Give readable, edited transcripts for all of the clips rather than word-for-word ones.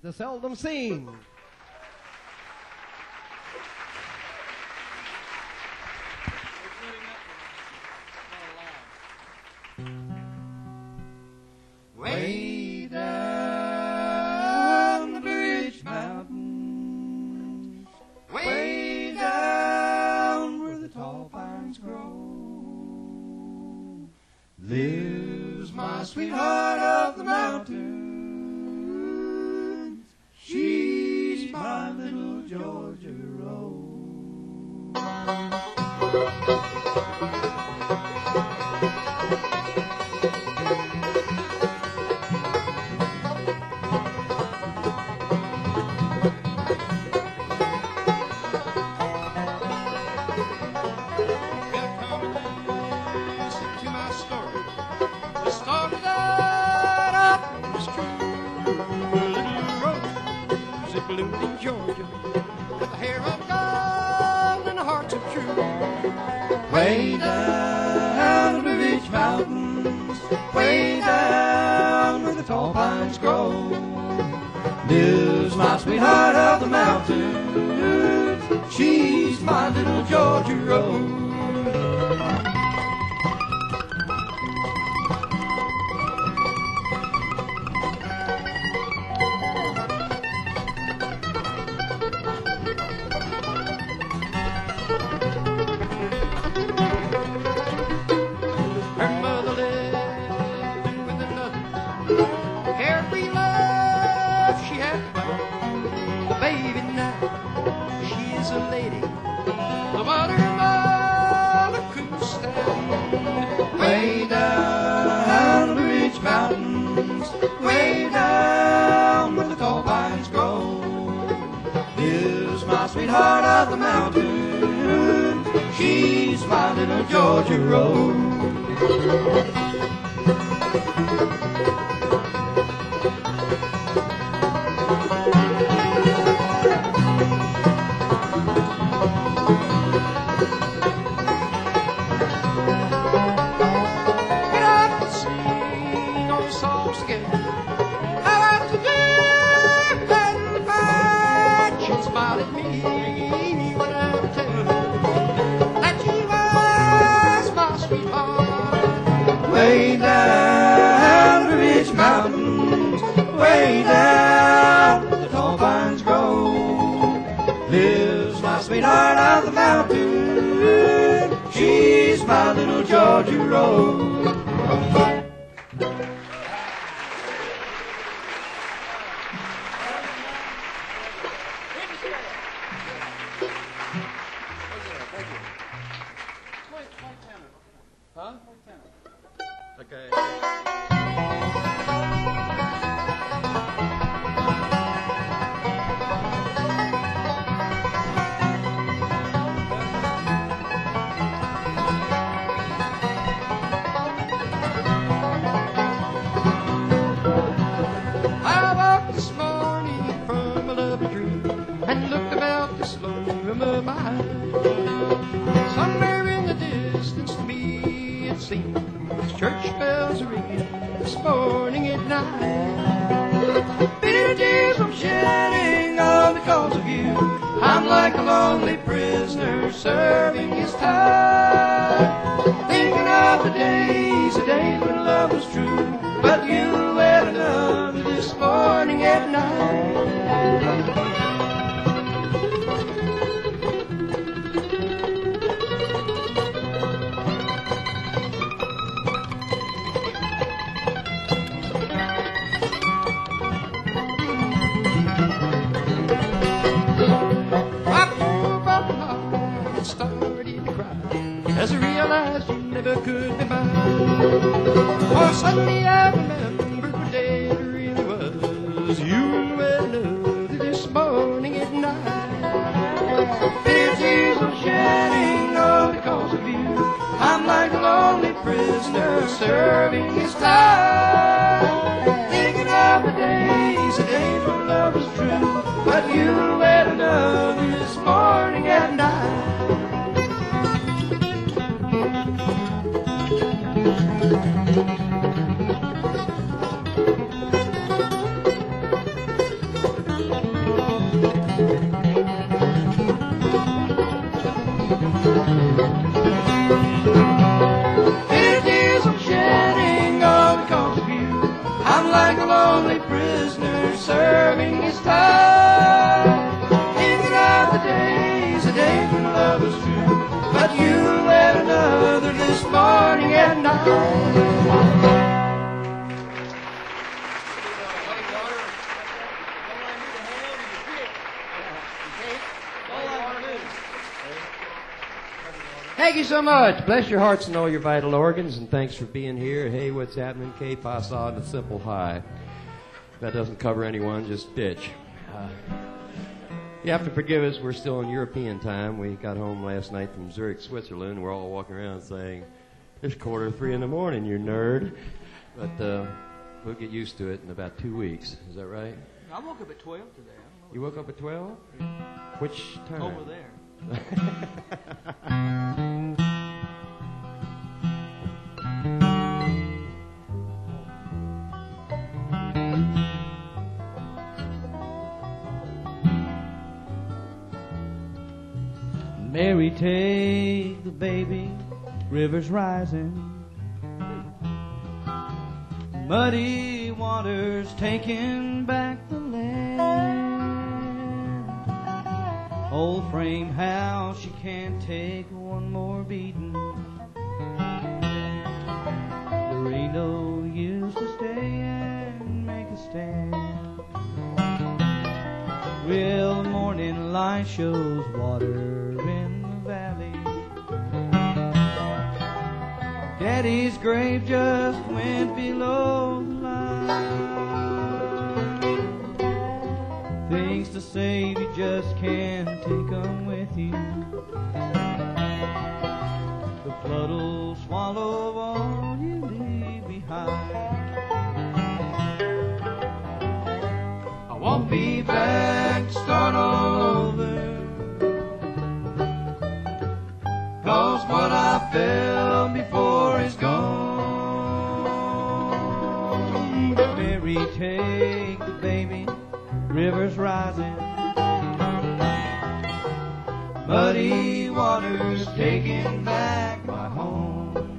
The Seldom Seen. Way down the Bridge Mountain, way down where the tall pines grow, lives my sweetheart of the mountains. She's my little Georgia Rose. In Georgia, with the hair of gold and the hearts of true. Way down the Ridge Mountains, way down where the tall pines grow, lives my sweetheart of the mountains. She's my little Georgia Rose. Sweetheart of the mountain, she's my little Georgia Rose. Get up and sing old songs together. I like to do and fight. She'll smile at me. Way down the Ridge Mountains, way down where the tall pines grow, lives my sweetheart of the mountain. She's my little Georgia Rose. Okay. I woke this morning from a lovely dream and looked about this lone room of mine. Somewhere in the distance to me it seemed church bells are ringing this morning at night. Bitter tears I'm shedding all because of you. I'm like a lonely prisoner serving his time, thinking of the days when love was true. But you wed another this morning at night. As I realized you never could be mine. Oh, suddenly I remembered what day it really was. You were lovely this morning at night. Bitter tears are shedding all because of you. I'm like a lonely prisoner serving his time, thinking of the days when love was true. But you wed another this morning at night. like a lonely prisoner serving his time. Thinking of the days when love was true, but you led another this morning at night. Thank you so much. Bless your hearts and all your vital organs, and thanks for being here. Hey, what's happening? K, Pa, Saw, and a simple hi. If that doesn't cover anyone, just bitch. You have to forgive us. We're still in European time. We got home last night from Zurich, Switzerland. We're all walking around saying, it's 2:45 in the morning, you nerd. But we'll get used to it in about 2 weeks. Is that right? I woke up at 12 today. I don't know. You woke up at 12? Which time? Over there. Mary, take the baby, river's rising. Muddy waters taking back the land. Old frame house, you can't take one more beating. There ain't no use to stay and make a stand. Well, the morning light shows water in the valley. Daddy's grave just went below the line. Things to save, you just can't take them with you. The flood'll swallow all you leave behind. I won't be back to start all over, 'cause what I felt before is gone. But Mary, take the baby, river's rising. Muddy waters taking back my home.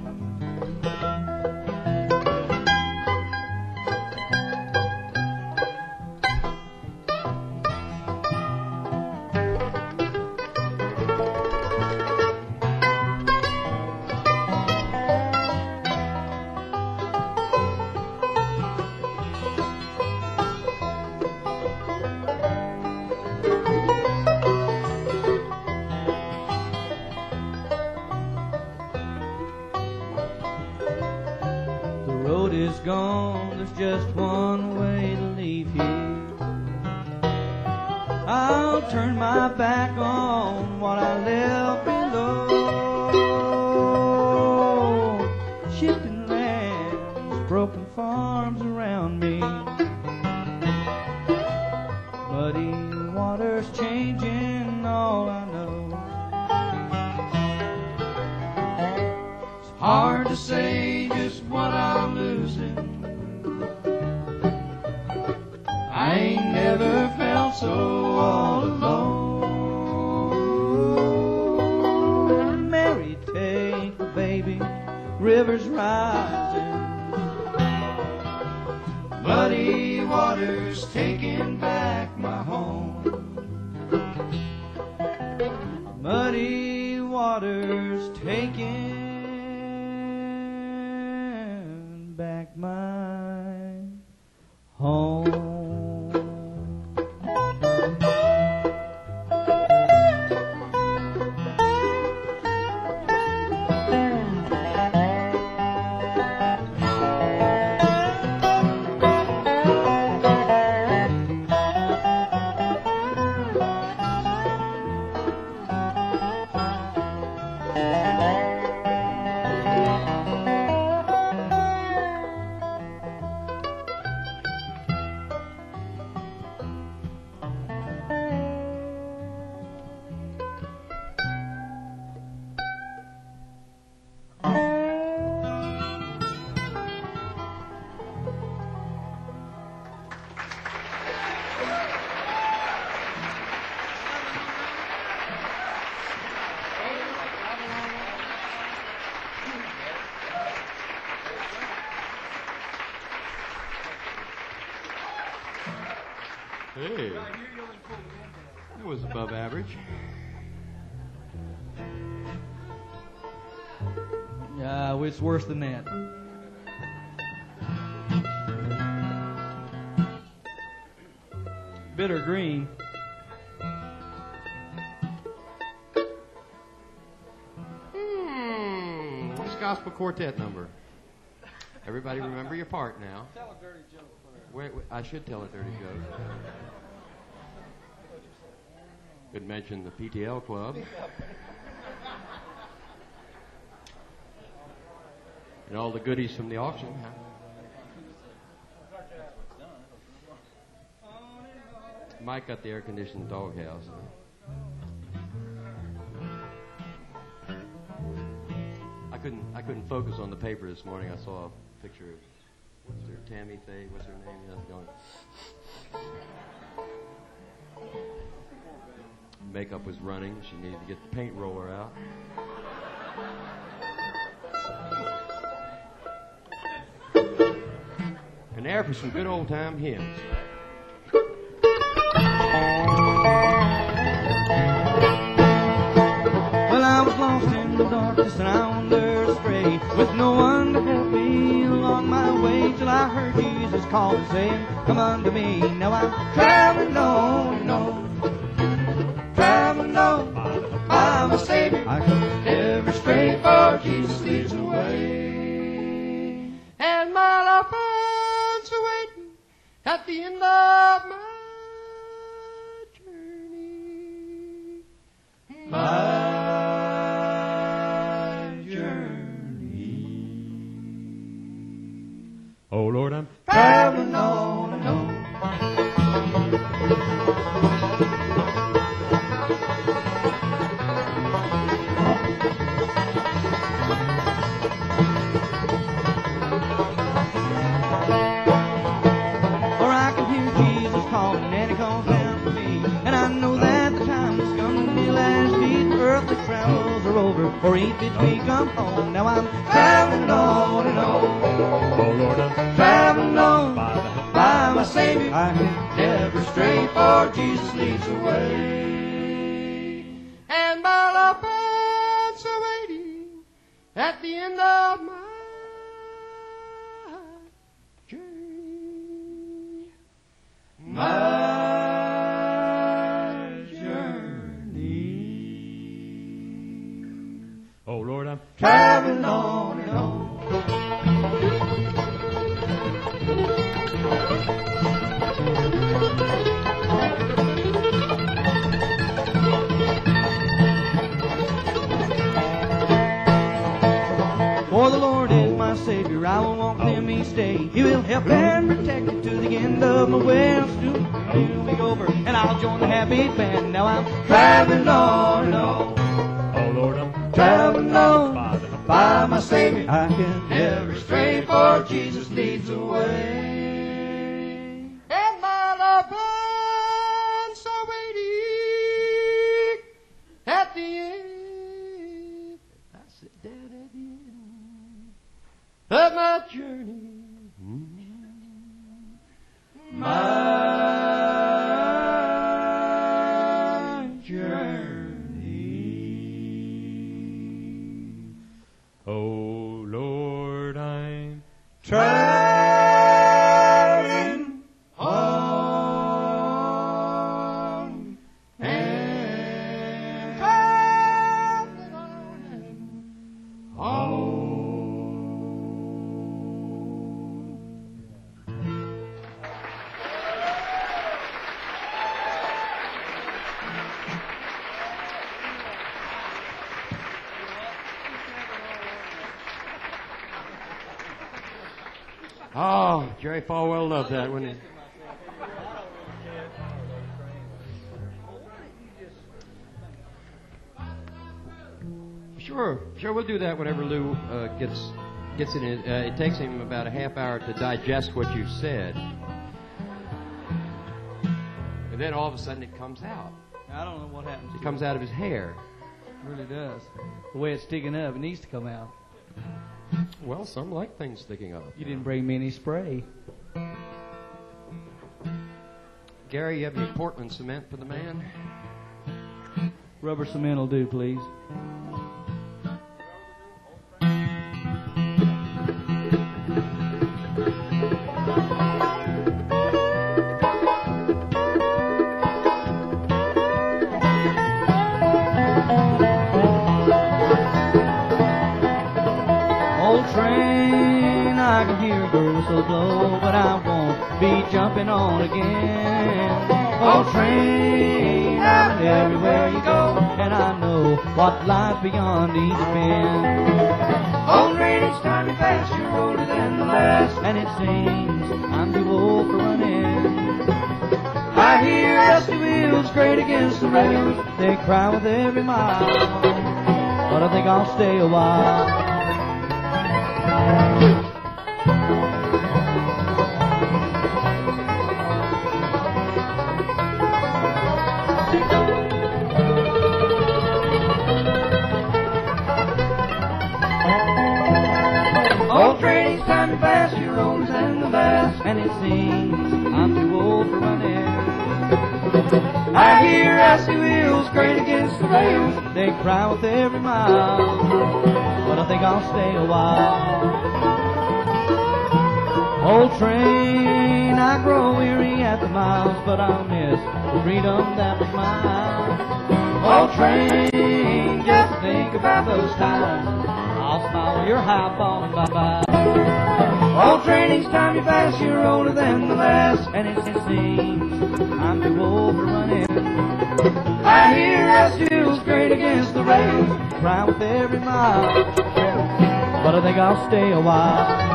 Gone, there's just one way to leave here. I'll turn my back on what I left below. Shifting lands, broken farms around me. Muddy waters changing all I know. It's hard to say just what I'm losing. I ain't never felt so all alone. Mary, take the baby, river's rising. Muddy waters taking back my home. Muddy waters taking back my home. Hey, that was above average. It's worse than that. Bitter green. What's gospel quartet number? Everybody remember your part now. Tell a dirty joke first. Wait, I should tell a dirty joke. Could mention the PTL Club. And all the goodies from the auction. Huh? Mike got the air-conditioned doghouse. I couldn't focus on the paper this morning. I saw a picture of what's her Tammy Faye. What's her name? Makeup was running. She needed to get the paint roller out. And there for some good old time hymns. Well, I was lost in the darkness and I wandered astray, with no one to help me along my way, till I heard Jesus call and saying, "Come unto me." Now I'm traveling on and on, traveling on by my Savior. I go ever straight, for Jesus leads the way. And my loved ones are waiting at the end of my journey. My Oh, Lord, I'm traveling on and on. For I can hear Jesus calling and He calls down to me, and I know that the time has come when He'll ask me if earthly travels are over, or He bids me come home. Now I'm traveling on and on. Oh, Lord, I'm Traveling on by my Savior, I can never stray, for Jesus leads the way. And my loved ones are waiting at the end of my journey. My journey. Oh, Lord, I'm Traveling on and on. For the Lord is my Savior, I will walk with Him each day. He will help and protect me to the end of my way. Soon He'll be over, and I'll join the happy band. Now I'm traveling on and on. Oh, Lord, I'm Traveling on by my Savior, I can never stray, for Jesus leads the way. And my loved ones are waiting at the end. I sit down at the end of my journey. My journey. Oh, Lord, I'm Traveling on and traveling on and on. Oh, Jerry Falwell loved that, wouldn't he? Sure, we'll do that whenever Lou gets in it. It takes him about a half hour to digest what you've said. And then all of a sudden it comes out. I don't know what happens. It comes out of his hair. It really does. The way it's sticking up, it needs to come out. Well, some like things sticking up. You didn't bring me any spray. Gary, you have any Portland cement for the man? Rubber cement will do, please. Old train, I can hear your whistle blow, but I won't be jumping on again. Old train, I'm everywhere you go, and I know what lies beyond each bend. Old train, each time you pass, you're older than the last, and it seems I'm too old for running. I hear rusty wheels grate against the rails, they cry with every mile, but I think I'll stay a while. Old train, each time you pass, you're older than the last, and it seems I'm too old for running. I hear rusty wheels grate against the rails, they cry with every mile, but I think I'll stay a while. Old train, I grow weary at the miles, but I'll miss the freedom that was mine. Old train, just think about those times, I'll smile when you're high falling bye-bye. Old train, each time you pass, you're older than the last, and it seems I'm too old for running. I hear rusty wheels grate against the rails, cry with every mile, but I think I'll stay a while.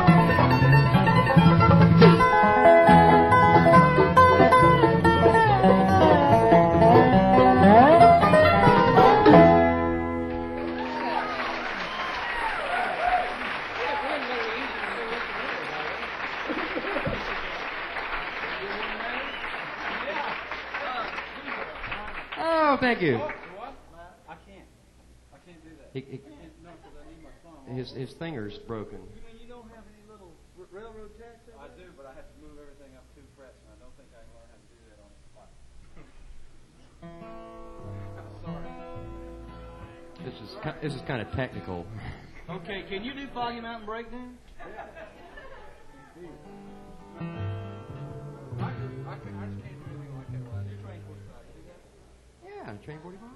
Oh, thank you. I can't. I can't do that. No, because I need my phone. His finger's broken. You mean you don't have any little railroad jacks? I do, but I have to move everything up 2 frets, and I don't think I can learn how to do that on the spot. Sorry. This is kind of technical. Okay, can you do volume out and breakdown? Yeah. I just can't do anything like that. Well, I do train 45. Do that? Yeah, train 45.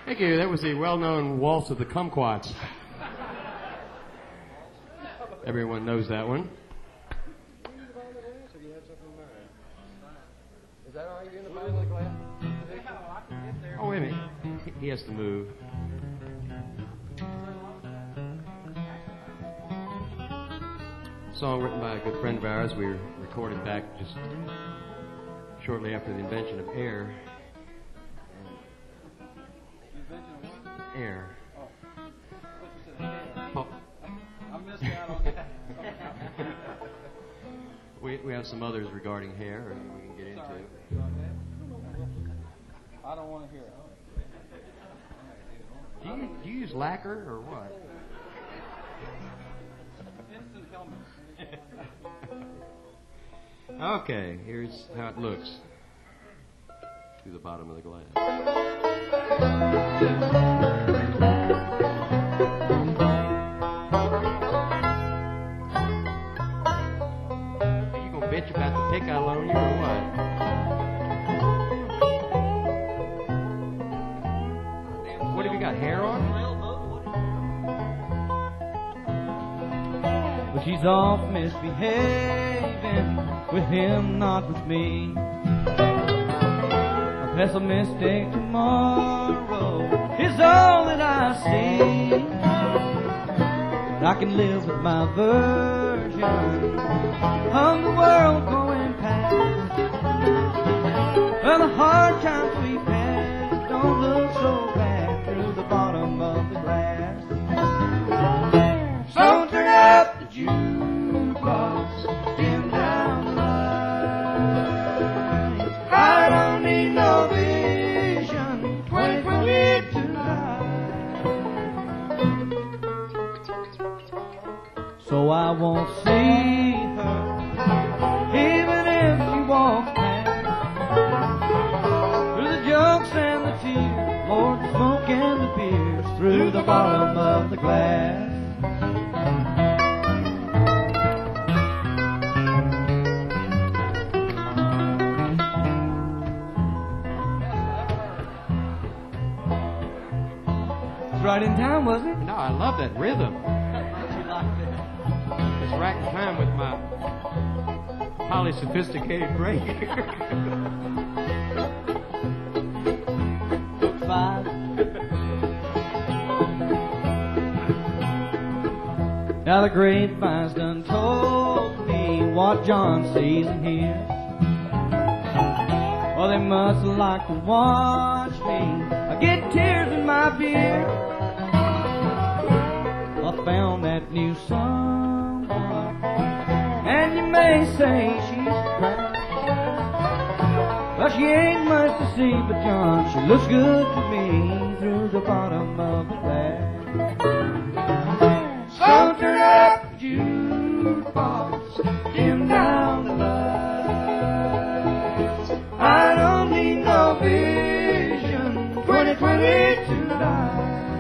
Thank you. That was the well-known Waltz of the Kumquats. Everyone knows that one. Is that all you're going to buy in the glass? Oh, wait a minute. He has to move. Song written by a good friend of ours. We recorded back just shortly after the invention of air. Air. Oh. I missed out on that. We have some others regarding hair we can get into. I don't want to hear it. Do you use lacquer or what? Instant helmets. Okay, here's how it looks through the bottom of the glass. You gonna bitch about the pick I loan you or what? What have you got, hair on? But she's off misbehaving with him, not with me. A pessimistic tomorrow is all that I see. But I can live with my version of the world going past. Well, the hard times we've had don't look so bad through the bottom of the glass. So turn up the jukebox, dim down the lights. I don't need no vision 2020 tonight. So I won't see her, even if she walks past. Through the jokes and the tears, Lord, the smoke and the beers, through the bottom of the glass. Right in time, was it? No, I love that rhythm. It's right in time with my highly sophisticated break. Book 5. Now the grapevine's done told me what John sees and hears. Well, they must like to watch me. I get tears in my beer. I found that new someone, and you may say she's cracked, but she ain't much to see. But John, she looks good to me through the bottom of the glass. So turn up the jukebox, dim down the lights. I don't need no vision 2020 tonight.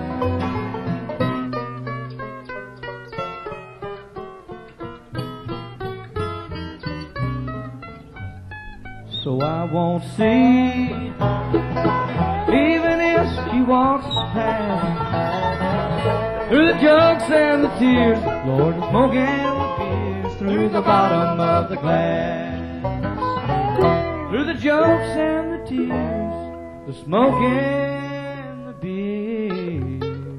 So I won't see her, even if she walks past. Through the jokes and the tears, Lord, the smoke and the beers, through the bottom of the glass. Through the jokes and the tears, the smoke and the beers.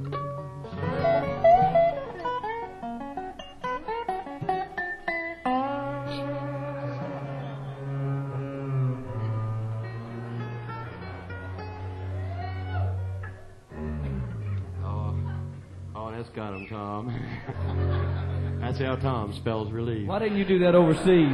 That's got him, Tom. That's how Tom spells relief. Why didn't you do that overseas?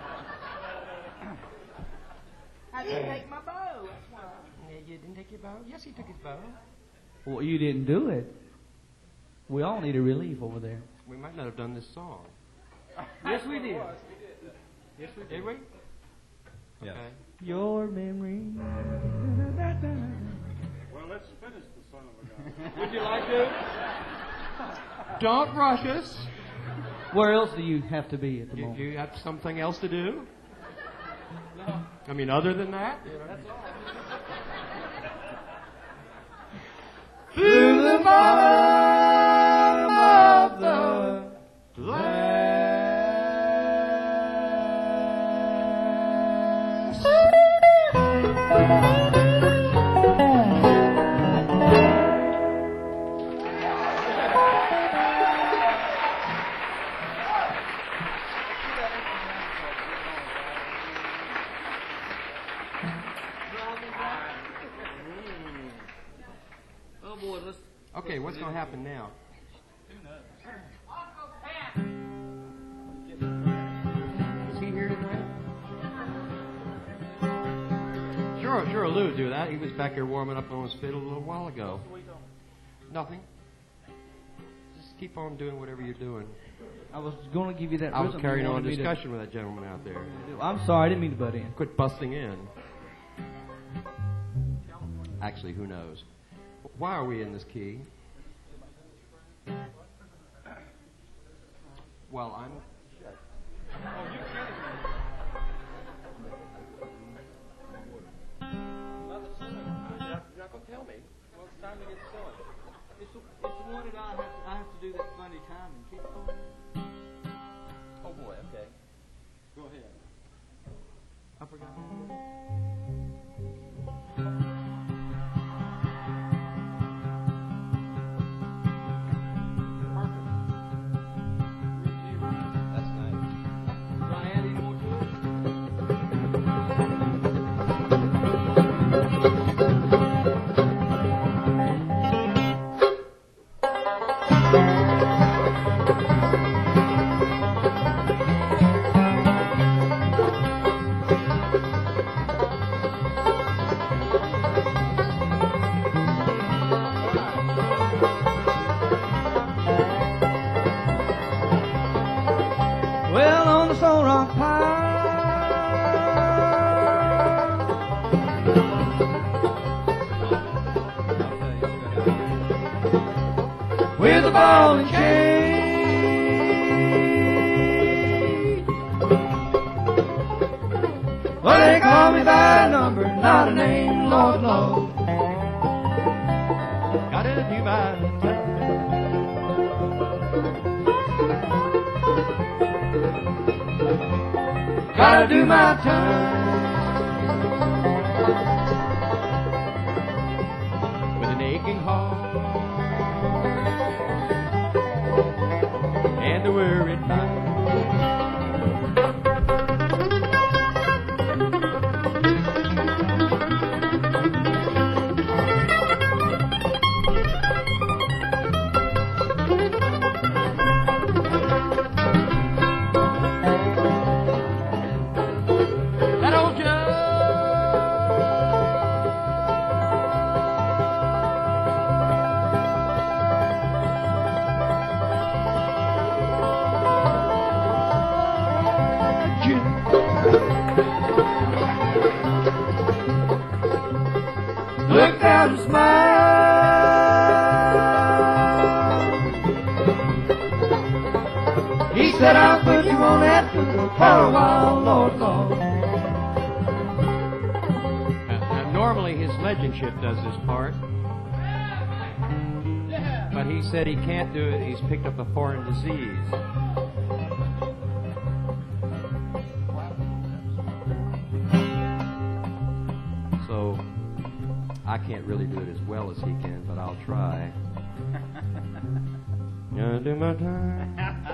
I didn't take my bow. That's why. You didn't take your bow? Yes, he took his bow. Well, you didn't do it. We all need a relief over there. We might not have done this song. Yes, we did. Yes, we did. Did we? Yes. Okay. Your memory. Well, let's finish the song we got. Would you like to? Don't rush us. Where else do you have to be at the moment? You have something else to do? I mean, other than that? That's all. through the bottom of the glass. Oh boy, let's. Okay, what's going to happen now? Is he here tonight? Sure, Lou would do that. He was back here warming up on his fiddle a little while ago. Nothing. Just keep on doing whatever you're doing. I was going to give you that. I was rhythm carrying you on a wanted me to discussion with that gentleman out there. do. I'm sorry, I didn't mean to butt in. Quit busting in. Actually, who knows? Why are we in this key? Well, I'm... You're not going to tell me. Well, it's time to get silly. It's the one that I have to do that funny time and keep going. Oh boy, okay. Go ahead. I forgot. That's nice. Do I add any more to it? Well, on the Soul Rock Pine, with a ball and chain. Well, they call me by a number, not a name, Lord, Lord. Gotta do my time. Gotta do my time. With an aching heart And a worried mind. That old Joe. Look down and smile. He said, I'll put you on that fiddle for a while, Lord, Lord. Normally his legendship does this part. But he said he can't do it. He's picked up a foreign disease. So I can't really do it as well as he can, but I'll try. Gonna do my time.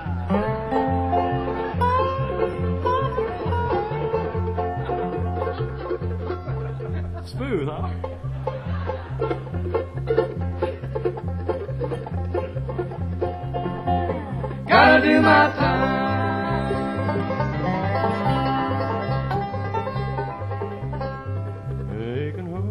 Smooth, huh? Gotta do my time. Aching heart.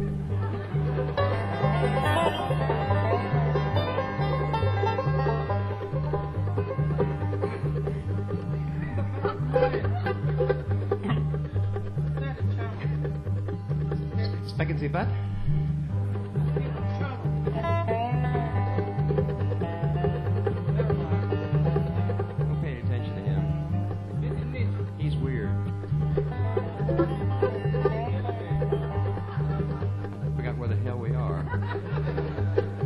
Sprechen Sie was? Don't pay any attention to him. He's weird. Forgot where the hell we are.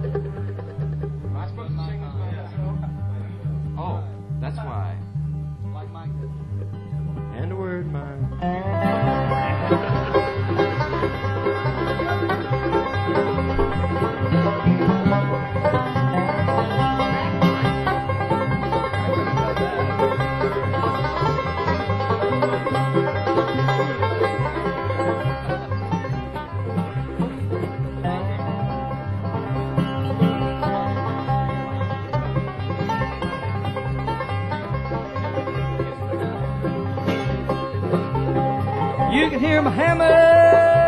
You can hear my hammer.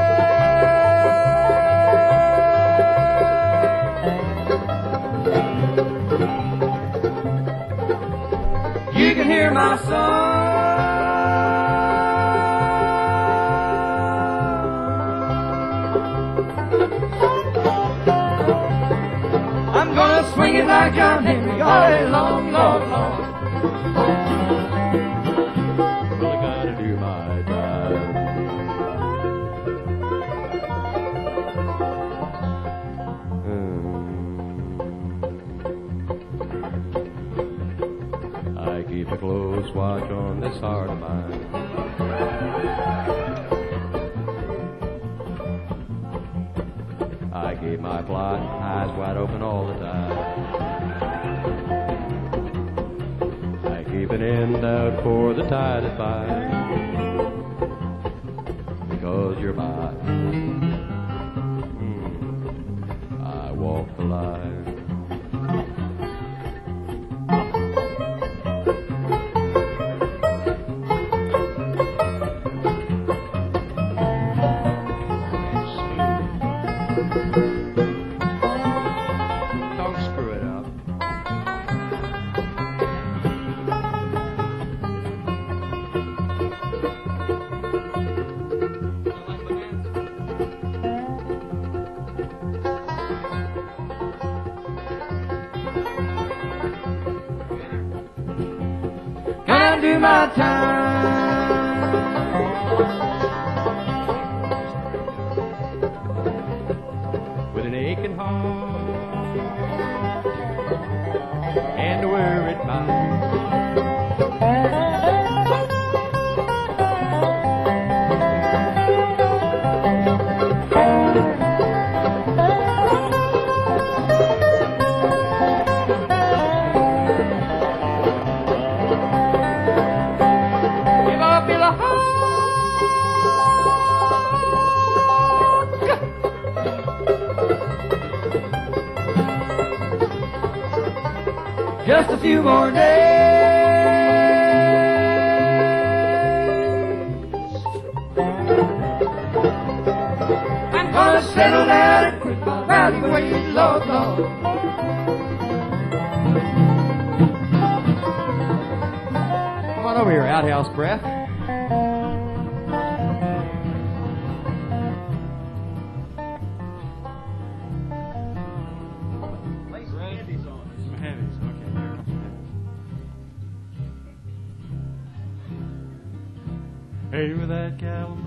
You can hear my song. I'm gonna swing it like John Henry all day long, long, long. Well, I gotta do my time. I keep a close watch on this heart of mine. I keep my plot eyes wide open all the time. I keep an end out for the tide to find. Because you're mine. I walk the line. Don't screw it up. Gonna do my time. With an aching heart and a worried mind. If I feel a heart, just a few more days. I'm gonna settle down and quit my rowdy ways, Lord, Lord. Come on over here, outhouse breath. Hey, with that cattle.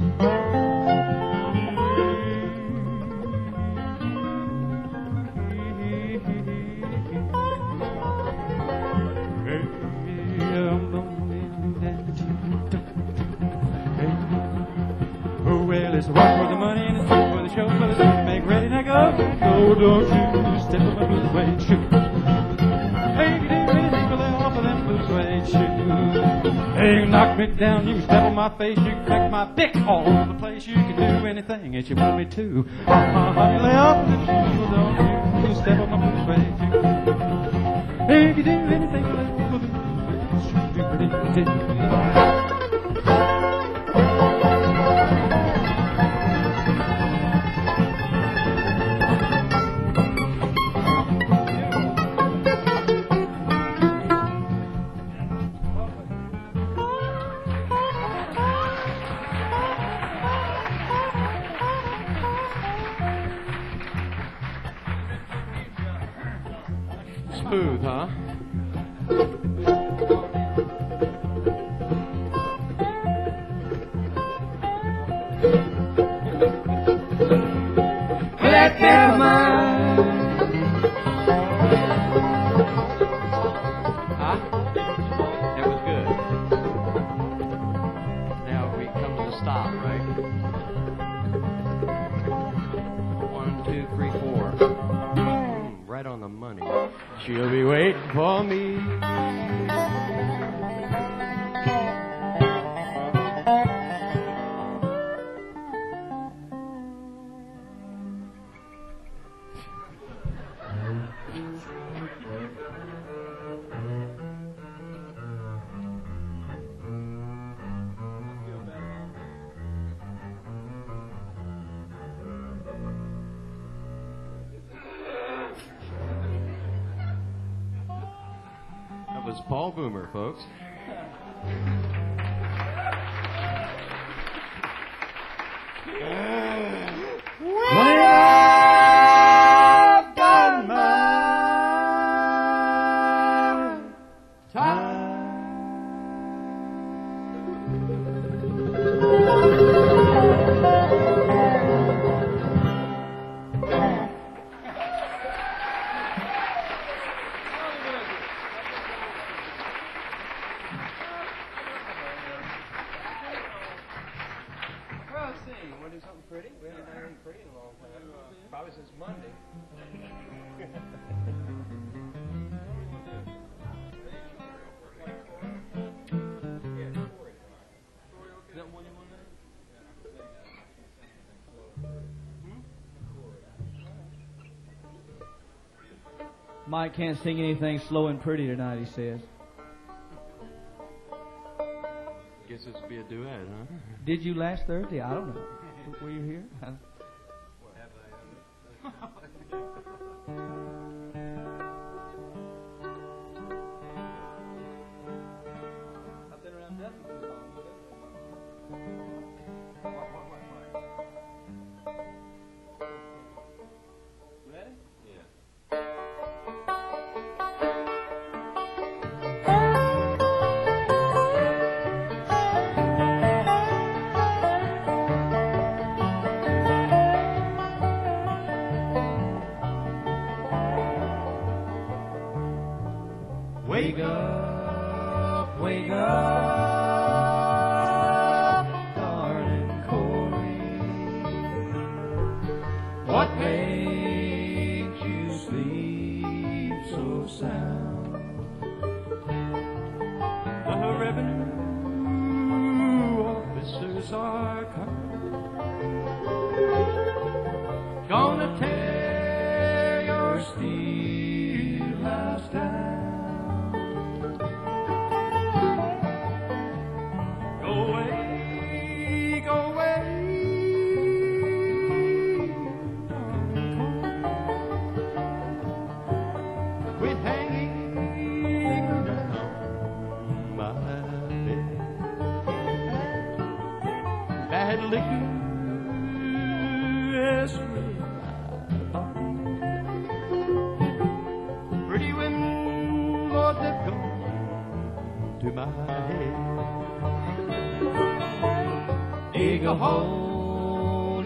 Oh, well, it's a rock for the money and it's rock for the show, but it's time to make ready now go. Oh, don't you step on my blue suede shoe. Hey, you do anything for the off of them blue suede shoes. Hey, you knock me down, you step on my face, you can crack my dick all over the place. You can do anything that you want me to. You lay off them shoes, don't you step on my blue suede shoe. Hey, you do anything for the off of them blue suede shoes. Smooth, huh? That cat of mine. Huh? That was good. Now we come to the stop, right? 1, 2, 3, 4. Right on the money. She'll be waiting for me. was Paul Boomer, folks. I've got my time. Well, let's see. You want to do something pretty? We haven't done anything pretty in a long time. Probably since Monday. Mike can't sing anything slow and pretty tonight, he says. Guess this would be a duet, huh? Did you last Thursday? I don't know. Were you here? I've been around Duffy too long. Ready? Yeah. Wake up, darling Corey. What makes you sleep so sound? The revenue officers are coming. Gonna tear your steel house down. Go away, go away. Quit hanging around my bed. Bad liquor is with my body. Pretty women, Lord, they've gone to my head. Dig a hole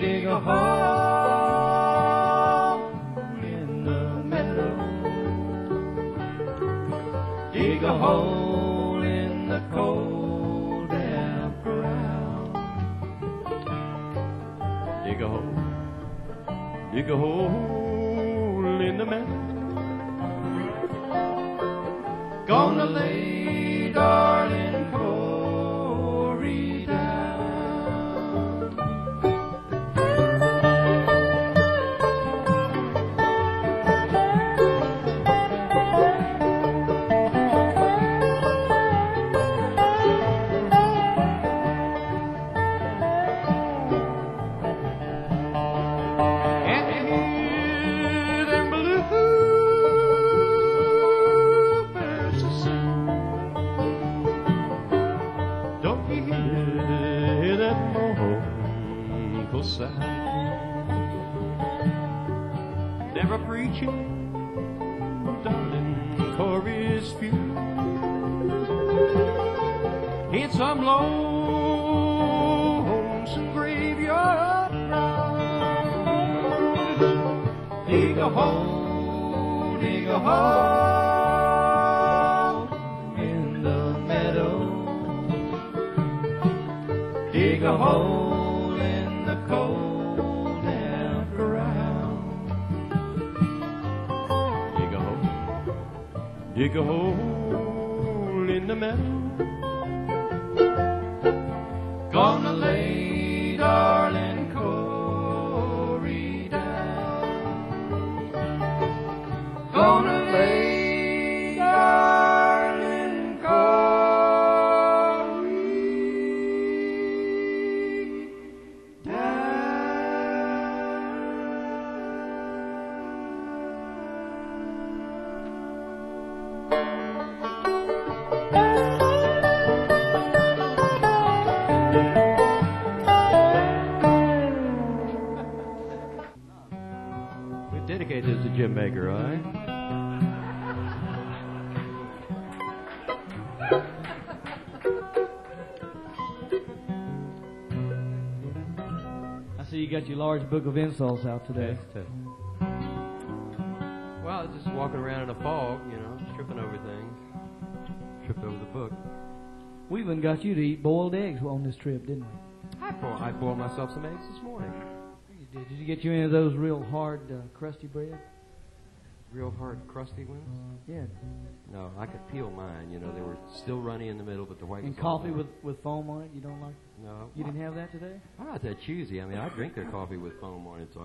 in the meadow. Dig a hole in the cold, damp ground. Dig a hole in the meadow. Gonna lay darling Corey down. And hear them bluebirds sing. Don't you hear that mournful sigh? Never preaching, darling Corey's few. In some lonesome graveyard ground. Dig a hole in the meadow. Dig a hole in the cold, damp ground. Dig a hole in the meadow. Gonna lay darling Corey down. Gonna lay darling Corey down. chip maker, eh? I see you got your large book of insults out today. Well, I was just walking around in a fog, you know, tripping over things. Tripped over the book. We even got you to eat boiled eggs on this trip, didn't we? I boiled myself some eggs this morning. Did you get you any of those real hard, crusty bread? Real hard, crusty ones? Yeah. No, I could peel mine. You know, they were still runny in the middle, but the white And was all coffee white. with foam on it? You don't like? No. You didn't have that today? I'm not that choosy. I mean, I drink their coffee with foam on it, so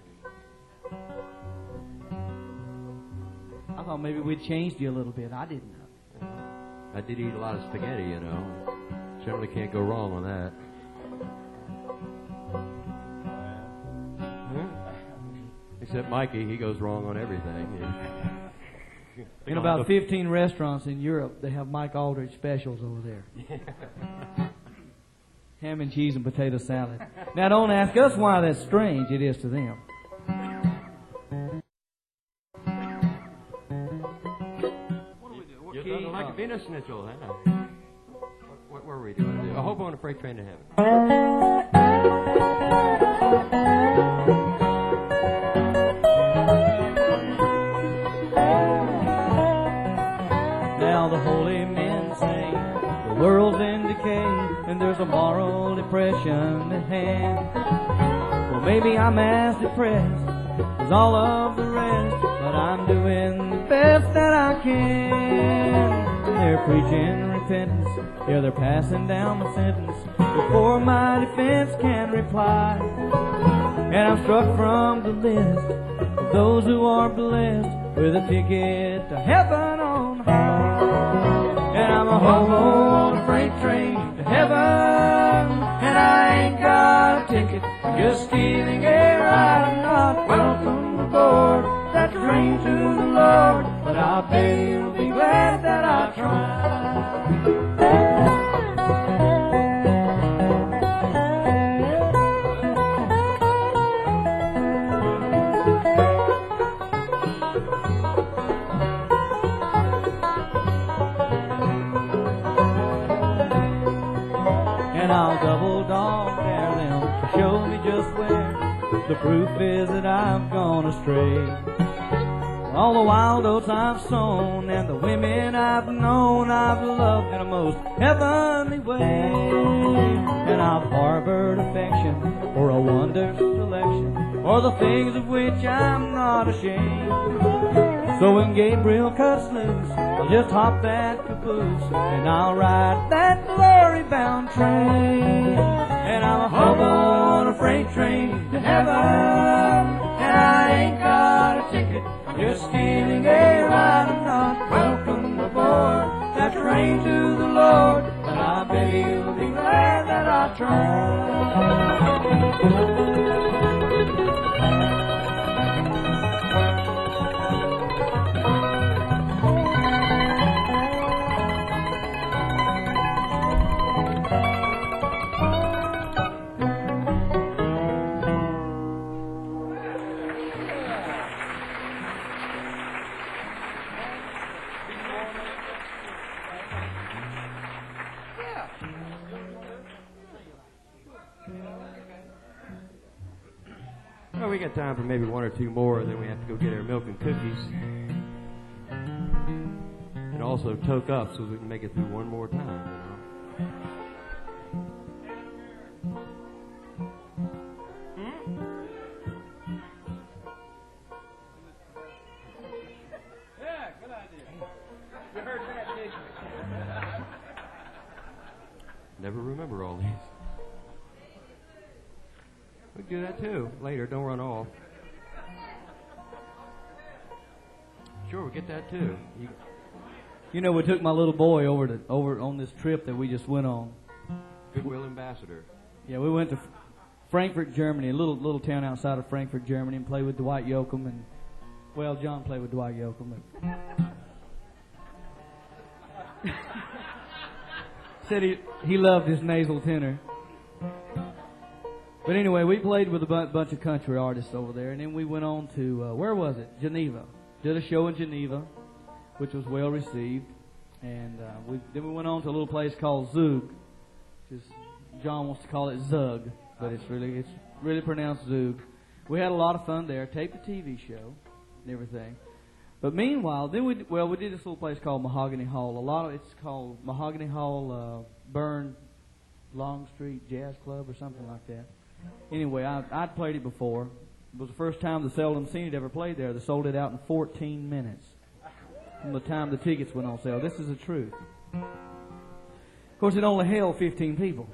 I thought maybe we'd changed you a little bit. I didn't know. I did eat a lot of spaghetti, you know. Generally can't go wrong on that. Except Mikey, he goes wrong on everything. In about 15 restaurants in Europe, they have Mike Aldrich specials over there. Ham and cheese and potato salad. Now, don't ask us why that's strange. It is to them. You're nothing like a Venus Schnitzel, huh? What were we doing? A hobo on a freight train to heaven. Now the holy men say the world's in decay and there's a moral depression at hand. Well, maybe I'm as depressed as all of the rest, but I'm doing the best that I can. They're preaching repentance, yeah, they're passing down my sentence before my defense can reply. And I'm struck from the list of those who are blessed with a ticket to heaven on high. And I'm a hobo on a freight train to heaven, and I ain't got a ticket, I'm just stealing a ride. I'm not welcome aboard that train to the Lord, but I bet you'll be glad that I tried. I'll double dog dare them to show me just where the proof is that I've gone astray. All the wild oats I've sown and the women I've known, I've loved in a most heavenly way. And I've harbored affection for a wondrous selection, for the things of which I'm not ashamed. So when Gabriel cuts loose, I'll just hop that caboose and I'll ride that glory-bound train. And I'm a hobo on a freight train to heaven, and I ain't got a ticket, I'm just stealing a ride. I'm not welcome aboard that train to the Lord, but I bet you'll be glad that I tried. Well, we got time for maybe one or two more, then we have to go get our milk and cookies. And also toke up so we can make it through one more time, you know. Yeah, good idea. You heard that, did you? Never remember all these. We can do that too later. Don't run off. Sure, we get that too. You know, we took my little boy over on this trip that we just went on. Goodwill Ambassador. Yeah, we went to Frankfurt, Germany, a little town outside of Frankfurt, Germany, and played with Dwight Yoakam. And well, John played with Dwight Yoakam. Said he loved his nasal tenor. But anyway, we played with a bunch of country artists over there, and then we went on to, where was it? Geneva. Did a show in Geneva, which was well received. And then we went on to a little place called Zug, which is, John wants to call it Zug, but it's really pronounced Zug. We had a lot of fun there, taped a TV show and everything. But meanwhile, then we did this little place called Mahogany Hall. It's called Mahogany Hall Burn Long Street Jazz Club or something like that. Anyway, I'd played it before. It was the first time the Seldom Seen It ever played there. They sold it out in 14 minutes from the time the tickets went on sale. This is the truth. Of course, it only held 15 people.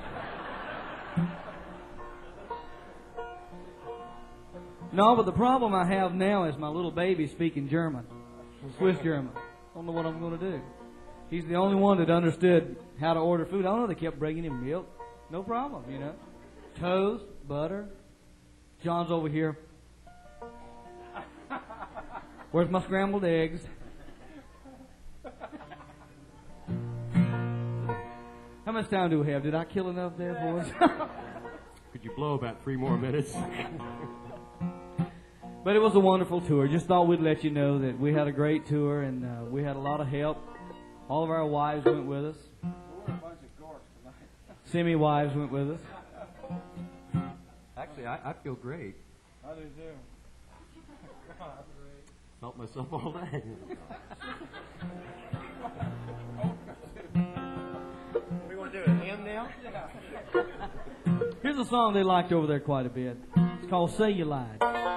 No, but the problem I have now is my little baby speaking German, Swiss German. I don't know what I'm going to do. He's the only one that understood how to order food. I don't know, they kept bringing him milk. No problem, you know. Toast, butter. John's over here. Where's my scrambled eggs? How much time do we have? Did I kill enough there, boys? Could you blow about 3 more minutes? But it was a wonderful tour. Just thought we'd let you know that we had a great tour, and we had a lot of help. All of our wives went with us. We're a bunch of gorks tonight. Semi-wives went with us. Actually, I feel great. I do too. Felt myself all day. We want to do a hymn now? Here's a song they liked over there quite a bit. It's called Say You Lied.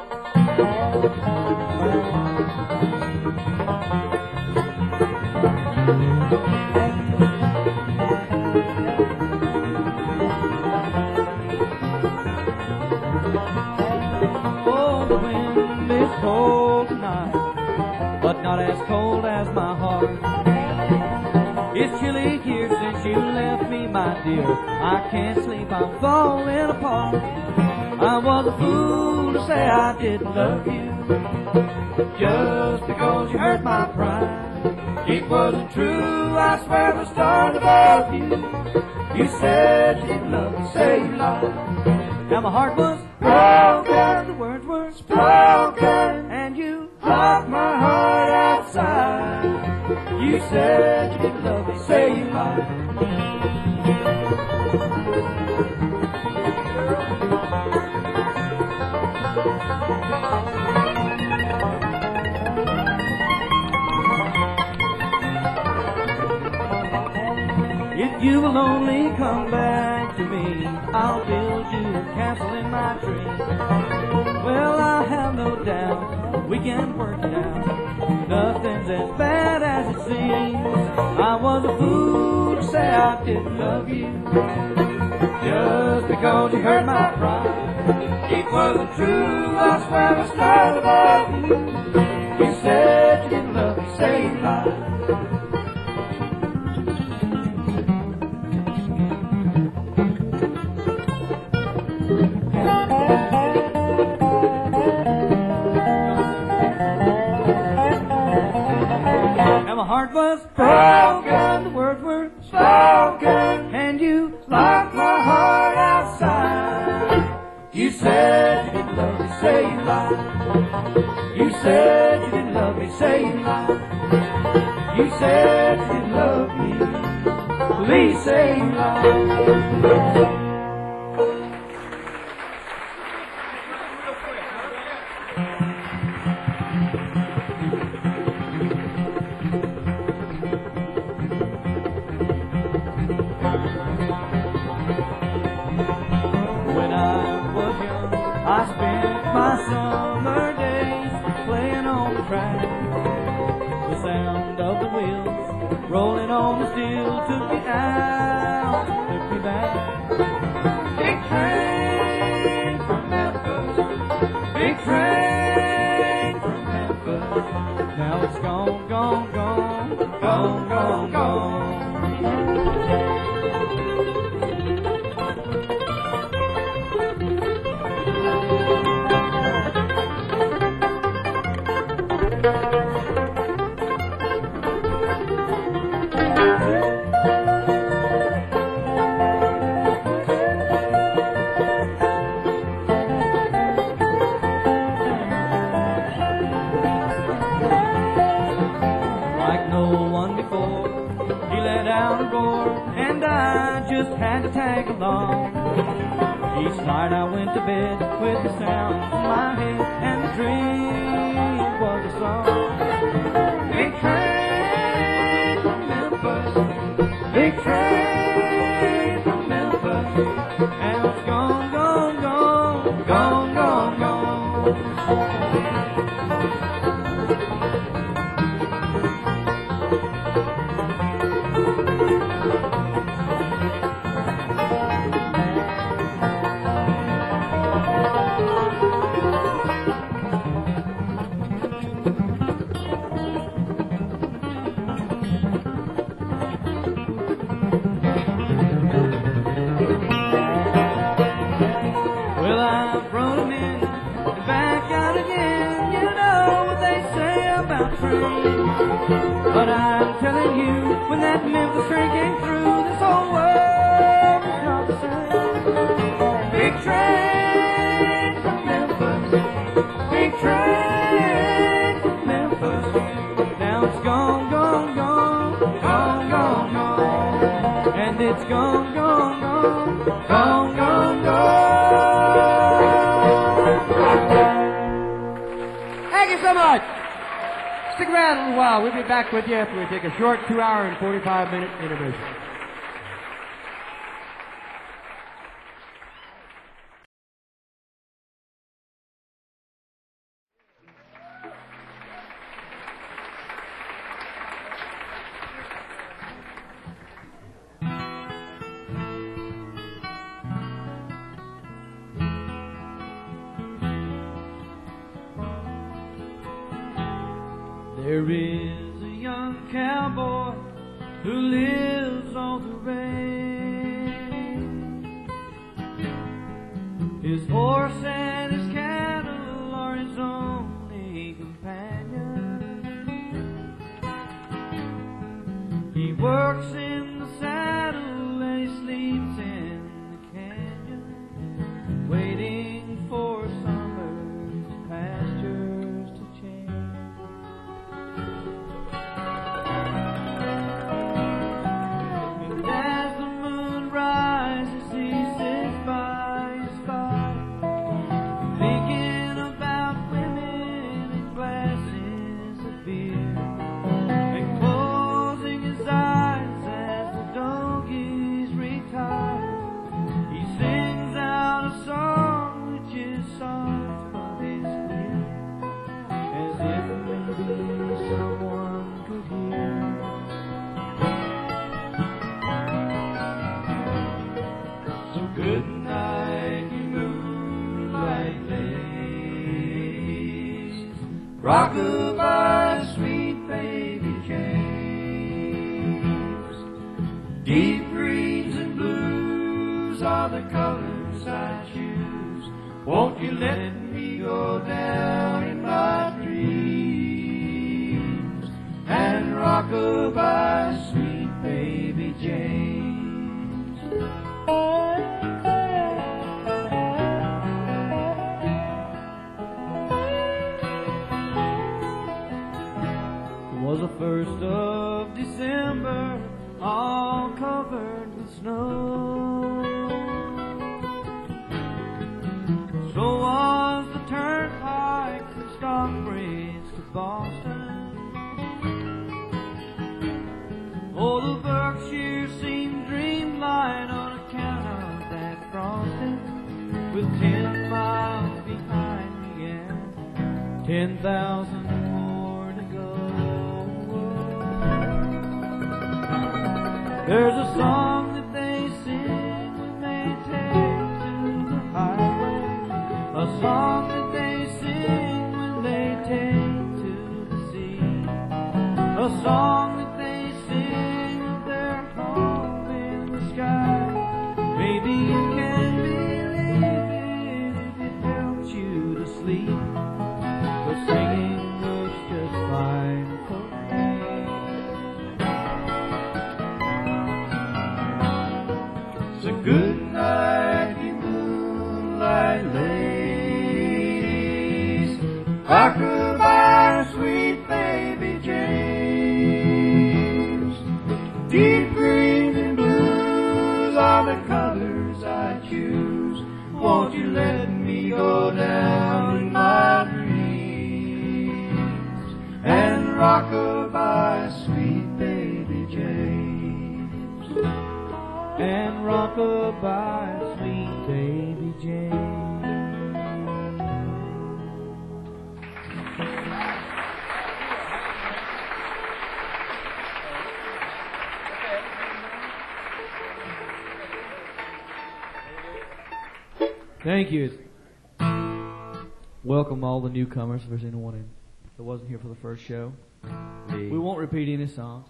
Oh, the wind is cold tonight, but not as cold as my heart. It's chilly here since you left me, my dear. I can't sleep, I'm falling apart. I was a fool to say I didn't love you, just because you hurt my pride. It wasn't true, I swear I started above you. You said you didn't love me, say you lied. Now my heart was broken, the words were spoken, and you locked my heart outside. You said you didn't love me, say you lied. If you will only come back to me, I'll build you a castle in my dream. Well, I have no doubt we can work it out. Nothing's as bad as it seems. I was a fool to say I didn't love you, just because you hurt my pride. It wasn't true, I swear I started above you. You said you didn't love me, say you lied. And my heart was broken, the words were spoken, and you locked my heart outside. You said you didn't love me, say you lied. You said you didn't love me, say you lied. You said you didn't love me, please say you lied. I spent my summer days playing on the track. The sound of the wheels rolling on the steel took me out, took me back. had to tag along. Each night I went to bed with the sound in my head, and the dream was a song. Big train from Memphis, big train from Memphis, and it's gone, gone, gone, gone, gone, gone. Well, I've brought 'em in and back out again. You know what they say about trains. But I'm telling you, when that Memphis train came through, this whole world was not the same. Big train from Memphis, big train from Memphis. Now it's gone, gone, gone, gone, gone, gone. And it's gone, gone, gone, gone, gone, gone. Thank you so much. Stick around a little while. We'll be back with you after we take a short 2-hour and 45-minute intermission. There is a young cowboy who lives on the range. His horse and his cattle are his only companion. He works in the saddle and he sleeps in the canyon, waiting for summer's pastures to change. As the moon rises, he sits by his fire, thinking about women and glasses of beer, and closing his eyes as the donkeys retire. He sings out a song which is soft but is clear, as if maybe someone could hear. So good night, you moonlight lace, rock-a-bye, sweet baby James. Deep greens and blues are the colors I choose. Won't you let me go down in my dreams and rock-a-bye, sweet baby James. It was the 1st of December, all covered with snow. So was the turnpike from Stockbridge to Boston. Oh, the Berkshire seemed dreamlight on account of that frosting, with 10 miles behind me and 10,000 more to go. There's a song that they sing when they take to the highway, a song that they sing when they take to the sea, a song that they sing of their home in the sky. Maybe you can believe it if it helps you to sleep, but singing looks just fine for me. So good night, you moonlight ladies, rock-a-bye, sweet baby James. Deep greens and blues are the won't you let me go down in my dreams and rock-a-bye, sweet baby James, and rock-a-bye, sweet baby James. Thank you. Welcome all the newcomers, if there's anyone that wasn't here for the first show. Me. We won't repeat any songs.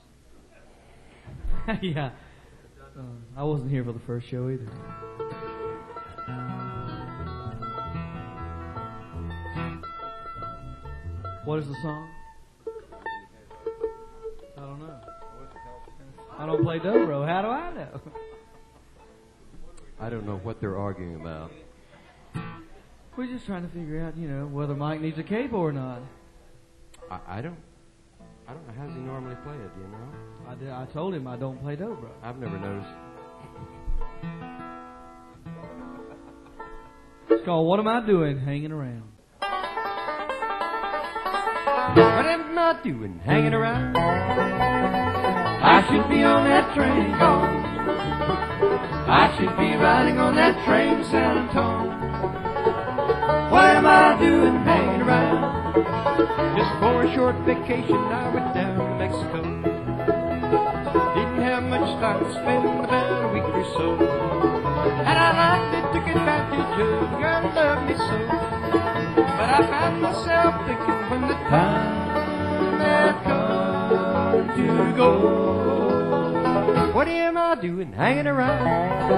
Yeah. I wasn't here for the first show either. What is the song? I don't know. I don't play dobro. How do I know? I don't know what they're arguing about. We're just trying to figure out, whether Mike needs a capo or not. I don't know. How does he normally play it, do you know? I told him I don't play dobro. I've never noticed. It's called What Am I Doing Hanging Around? What am I doing hanging around? I should be on that train gone. I should be riding on that train to San Antonio. What am I doing hanging around? Just for a short vacation, I went down to Mexico. Didn't have much time to spend, about a week or so. And I liked it, took advantage of the girl who loved me so. But I found myself thinking when the time had come to go, what am I doing hanging around?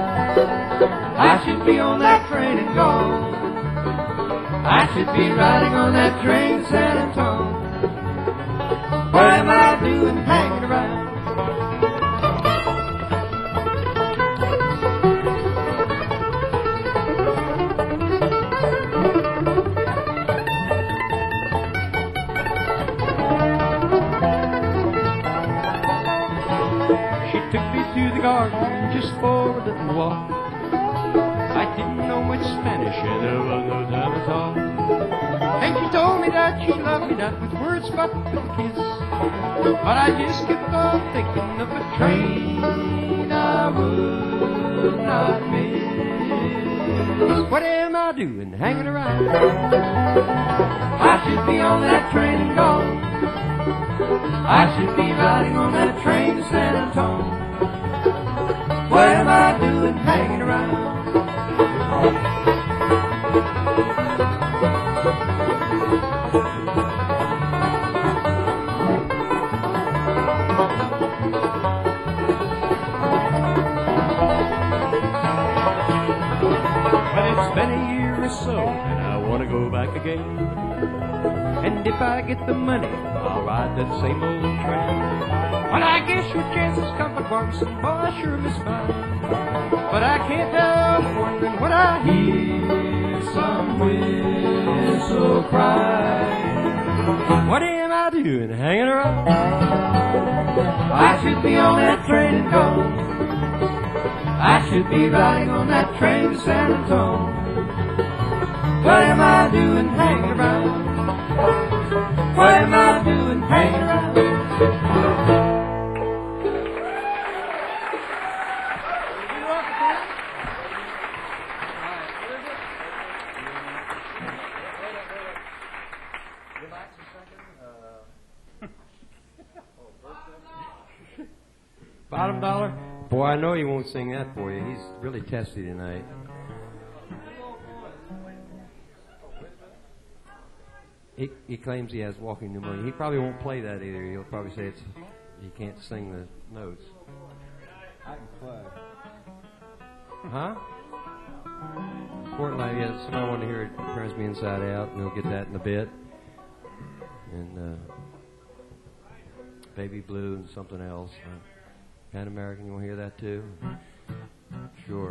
I should be on that train and gone. I should be riding on that train to San Antonio. What am I doing hanging around? She took me to the garden just for a little walk. I didn't know much Spanish and there was no time to talk. And she told me that she loved me not with words but with a kiss. But I just kept on thinking of a train I would not miss. What am I doing hanging around? I should be on that train and gone. I should be riding on that train to San Antonio. What am I doing hanging around? But it's been a year or so and I want to go back again. And if I get the money, I'll ride that same old train. But I guess your chances come but once, and boy, I sure miss mine. But I can't help wondering when I hear some whistle cry. What am I doing hanging around? I should be on that train and gone. I should be riding on that train to San Antonio. What am I doing hanging around? What am I doing hanging around? Bottom dollar? Boy, I know he won't sing that for you. He's really testy tonight. He claims he has walking pneumonia. He probably won't play that either. He'll probably say he can't sing the notes. I can play. Huh? Portland, yeah, somebody wanted to hear it turns me inside out, and we'll get that in a bit. And Baby Blue and something else. Pan American, you want to hear that too? Sure.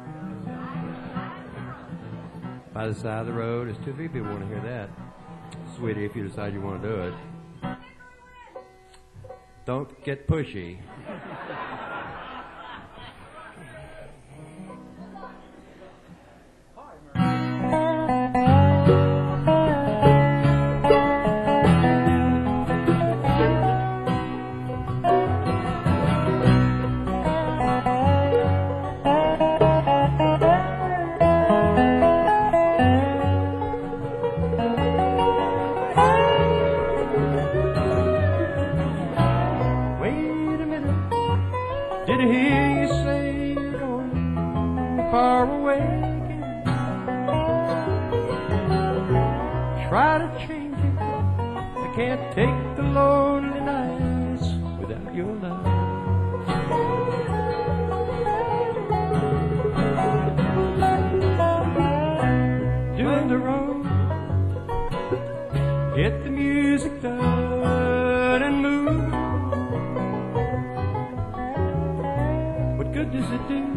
By the Side of the Road, there's 2 people want to hear that. Sweetie, if you decide you want to do it. Don't get pushy. try to change it. I can't take the lonely nights without your love. Doing the road, get the music done and move. What good does it do?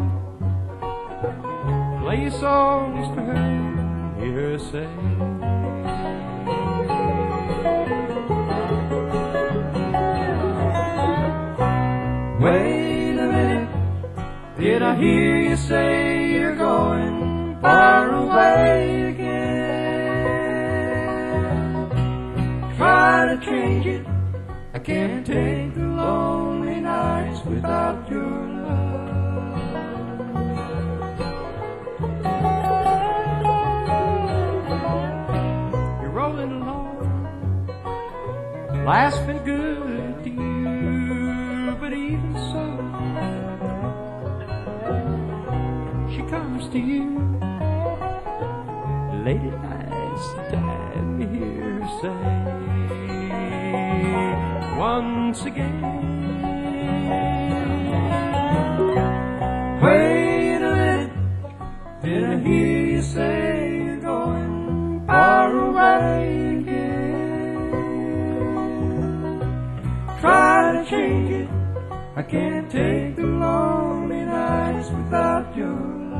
Play songs for her, hear her say. Wait a minute, did I hear you say you're going far away again? Try to change it, I can't take the lonely nights without your love. You're rolling along, life's been good to you, but even so, she comes to you late at night, time you hear her say once again, wait a minute, did I hear you say you're going far away again? Try to change it, I can't take the lonely nights without your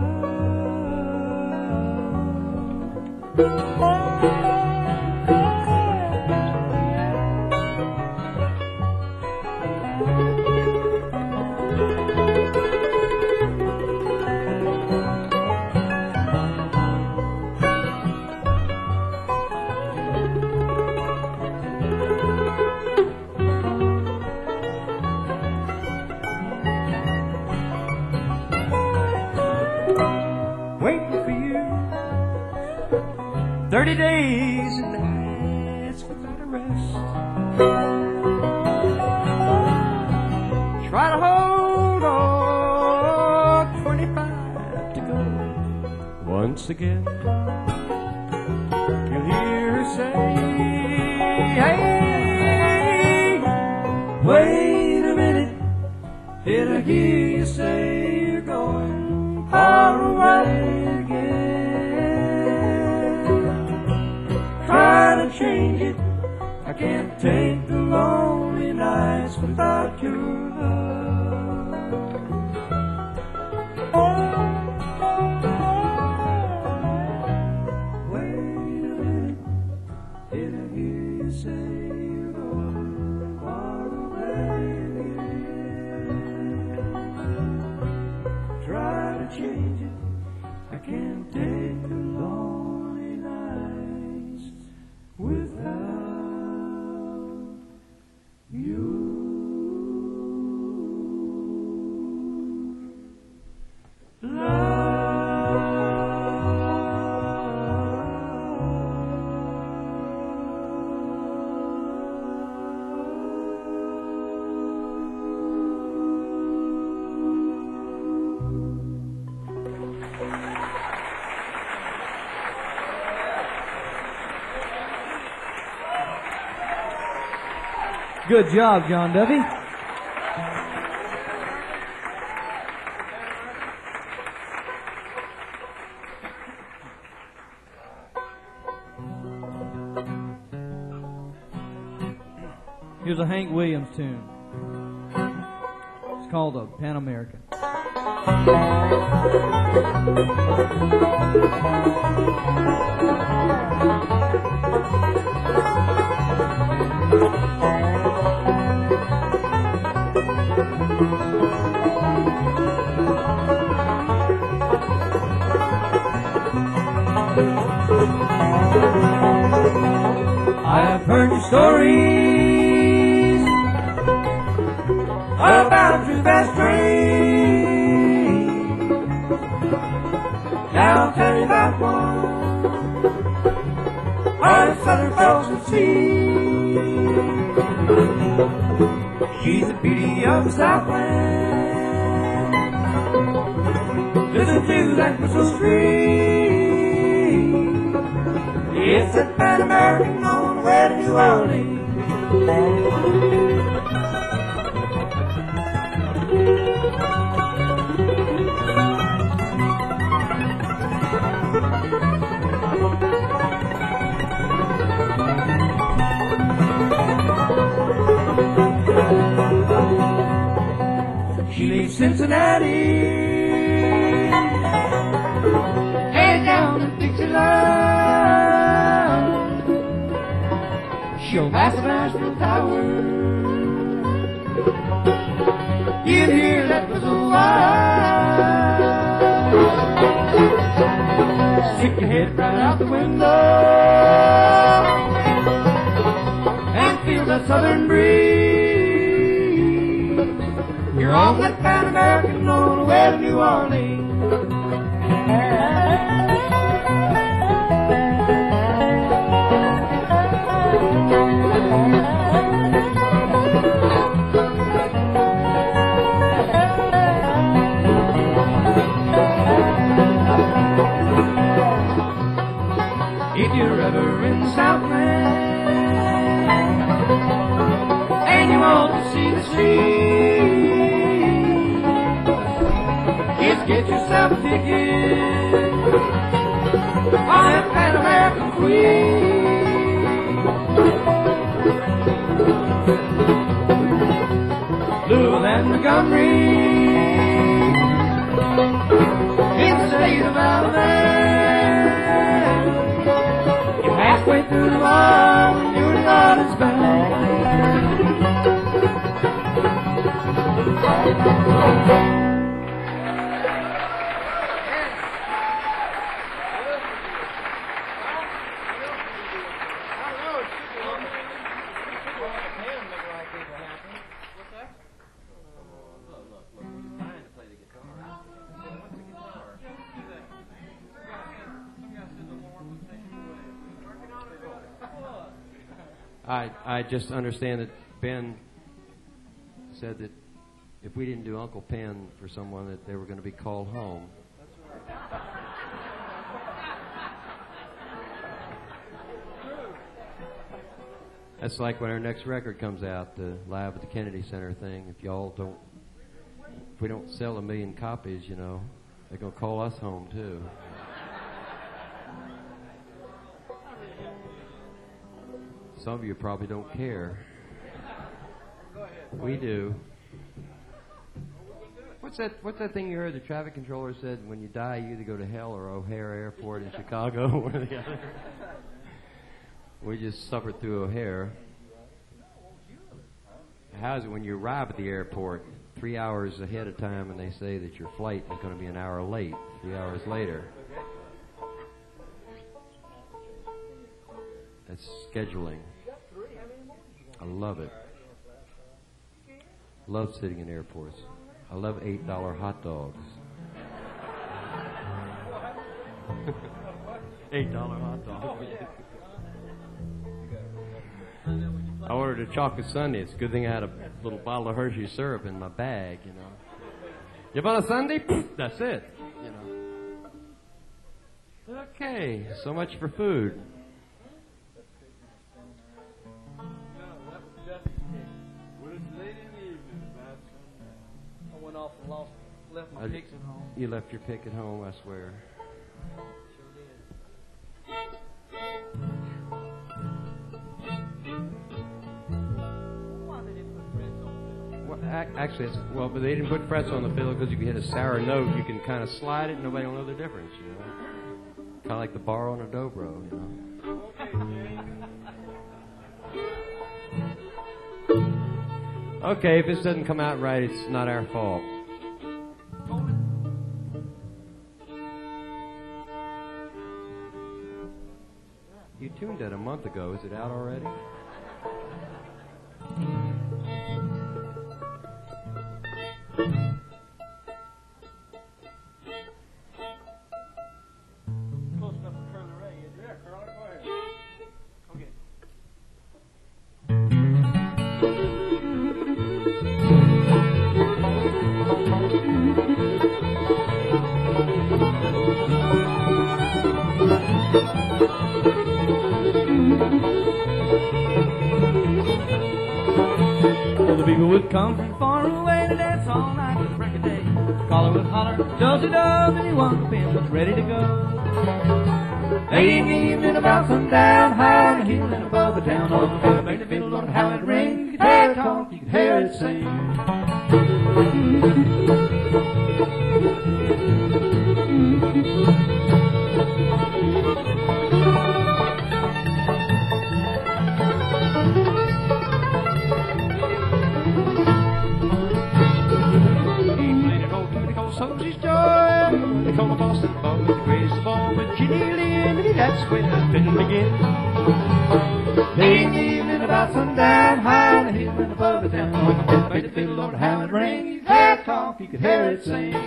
love. Waiting for you 30 days and nights without a rest. Try to hold on, 25 to go. Once again, you'll hear her say, hey, wait a minute, did I hear you say you're going far away again? Try to change it, I can't take the lonely nights without your love. Wait a minute, did I hear you say you're going far away again? Try to change it, I can't take the lonely nights without you. Good job, John Duffy. Here's a Hank Williams tune. It's called a Pan American. I've heard your stories about your best friend. Now I'll tell you about one our southern folks have seen. She's the beauty of the Southland. Listen to that whistle scream. It's a that Pan American on the way to New Orleans. She leaves Cincinnati, head down to Dixieland. She'll pass the Nashville Tower. You'd hear that whistle whine. Stick your head right out the window and feel the southern breeze. You're on that Pan American on the way to New Orleans. If you're ever in Southland and you want to see the sea, just get yourself a ticket on that Pan American Queen. Louisville and Montgomery in the state of Alabama. You're halfway through the mall and you're not as bad. I just understand that Ben said that if we didn't do Uncle Pen for someone, that they were going to be called home. That's like when our next record comes out, the Live at the Kennedy Center thing. If we don't sell 1 million copies, you know, they're going to call us home too. Some of you probably don't care. We do. What's that thing you heard the traffic controller said? When you die, you either go to hell or O'Hare Airport in Chicago, one or the other. We just suffered through O'Hare. How is it when you arrive at the airport 3 hours ahead of time and they say that your flight is going to be an hour late, 3 hours later? That's scheduling. I love it. Love sitting in airports. I love $8 hot dogs. $8 hot dogs. I ordered a chocolate sundae. It's a good thing I had a little bottle of Hershey syrup in my bag, you know. You want a sundae? That's it, you know. Okay, so much for food. Left my picks at home. You left your pick at home, I swear. Well, actually, but they didn't put frets on the fiddle because if you hit a sour note, you can kind of slide it and nobody will know the difference, you know. Kind of like the bar on a dobro, you know. Okay, if this doesn't come out right, it's not our fault. You tuned it a month ago. Is it out already? Close enough for Curly Ray, is it? Yeah, Curly, go ahead. Okay. People would come from far away to dance all night till break of day. The caller would holler, Dulcie Dove, anyone the pin was ready to go. Late in the evening about sundown, high on the hill and above the town, all the fiddle made the fiddle, Lord, how it ring. You could hear it talk, you could hear it sing. Sosie's joy, they call the Boston Ball, the greatest ball with Ginny Lee, and that's where the fiddle begins. Late in the evening about sundown, high on the hill and above the town, all the fiddle made the fiddle, Lord, how it ring. You could hear it talk, you could hear it sing.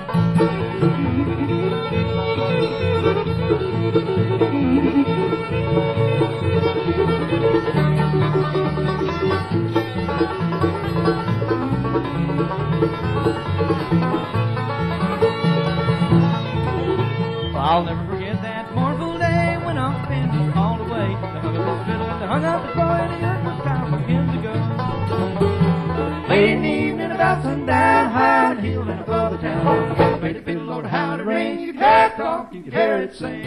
I'll never forget that mournful day when Uncle Ben was called away. They hung up his fiddle and they hung up his boy, and it was time for him to go. Late in the evening about sundown, high on the hill and above the town, all the fiddle made the fiddle, Lord, how it ring. You could hear it talk, you could hear it sing.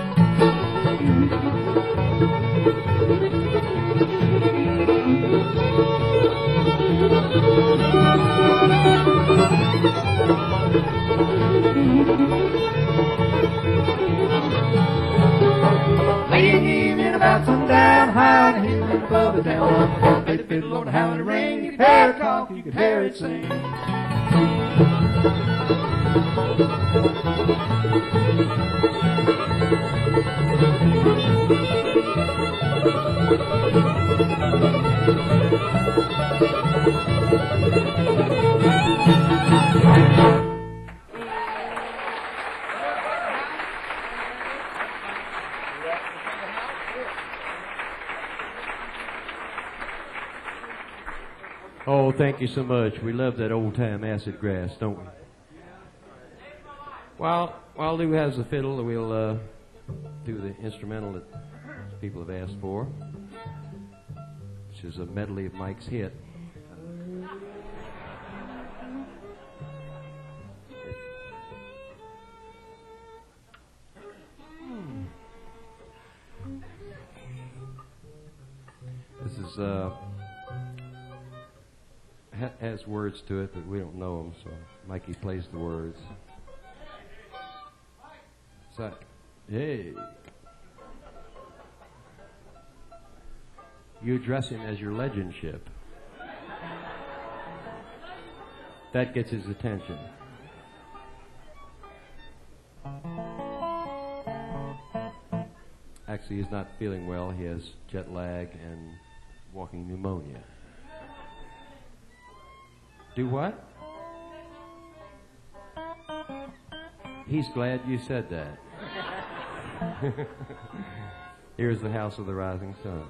Late in the evening about sundown, high on the hill and above the town, all the fiddle made the fiddle, Lord, how it ring. You could hear it talk, you could hear it sing. Oh, thank you so much. We love that old-time acid grass, don't we? While Lou has the fiddle, we'll do the instrumental that people have asked for, which is a medley of Mike's hit. This is has words to it, but we don't know them, so Mikey plays the words. So, hey. You address him as your legendship. That gets his attention. Actually, he's not feeling well. He has jet lag and walking pneumonia. Do what? He's glad you said that. Here's the House of the Rising Sun.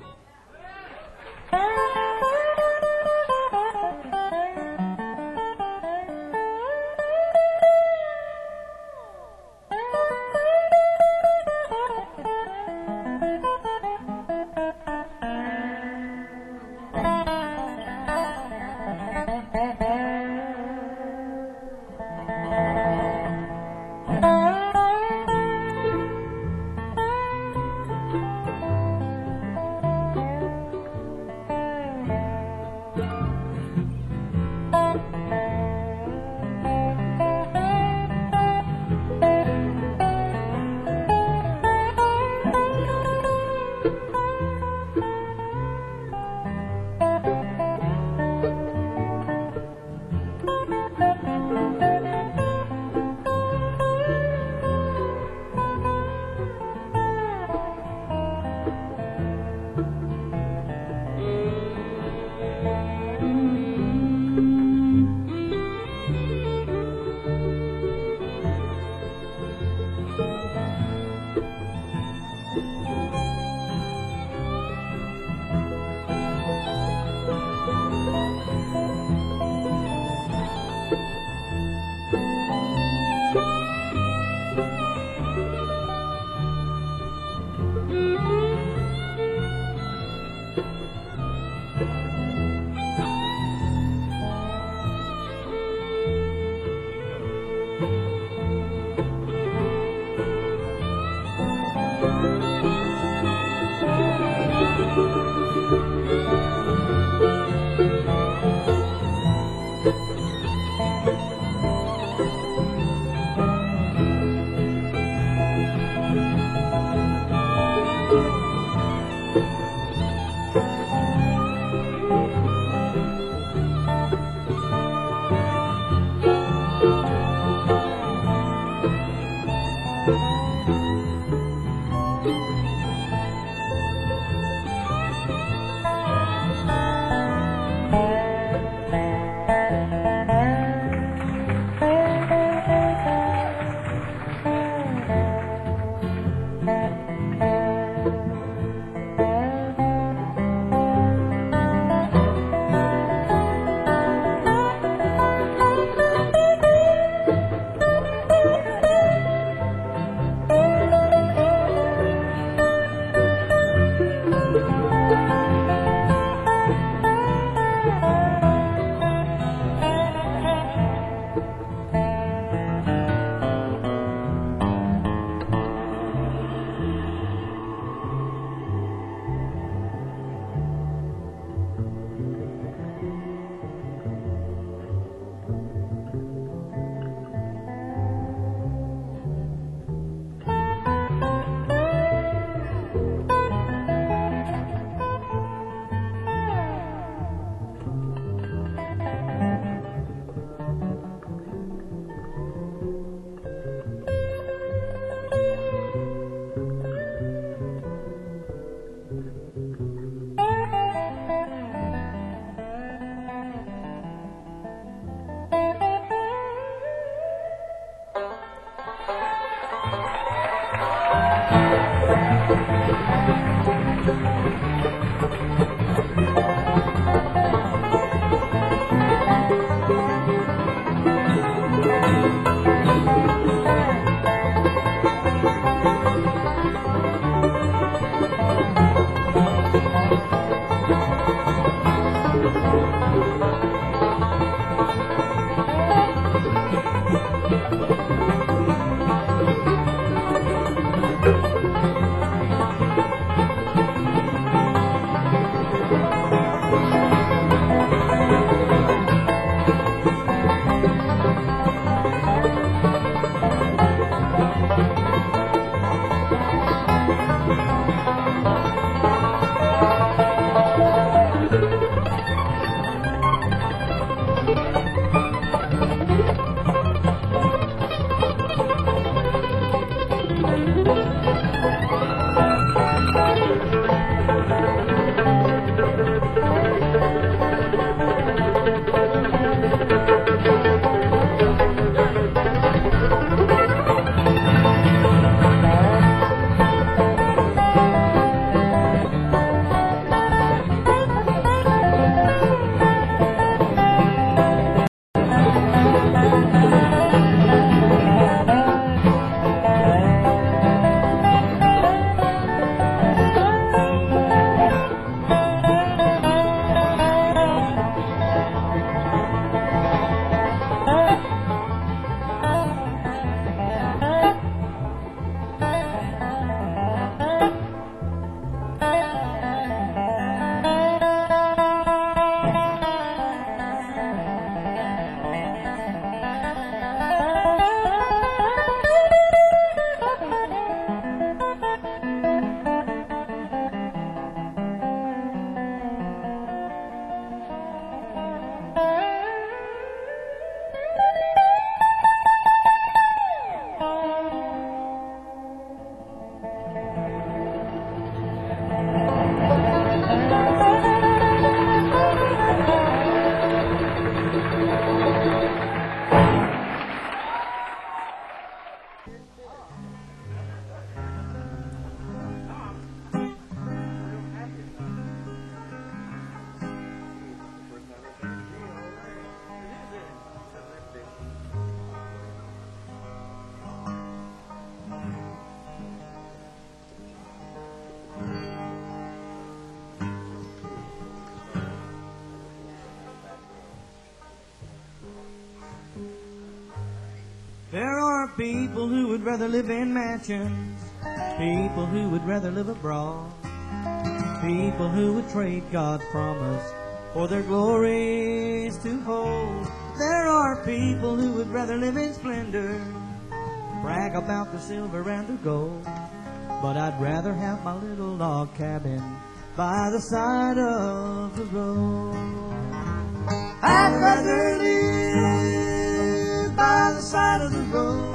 people who would rather live in mansions, people who would rather live abroad, people who would trade God's promise for their glories to hold. There are people who would rather live in splendor, brag about the silver and the gold, but I'd rather have my little log cabin by the side of the road. I'd rather live by the side of the road,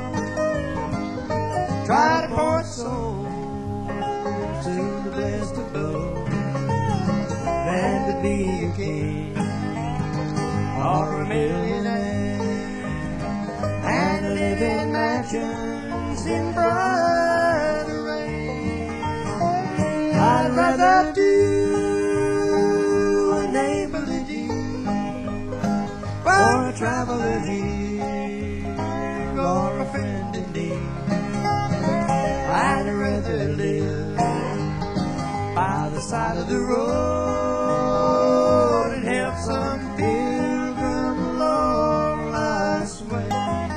try to pour soul to the best of both, than to be a king or a millionaire and live in mansions in bright array. I'd rather do a neighborly deed for a traveler here or a friend in need. I'd rather live by the side of the road and help some pilgrim along life's way.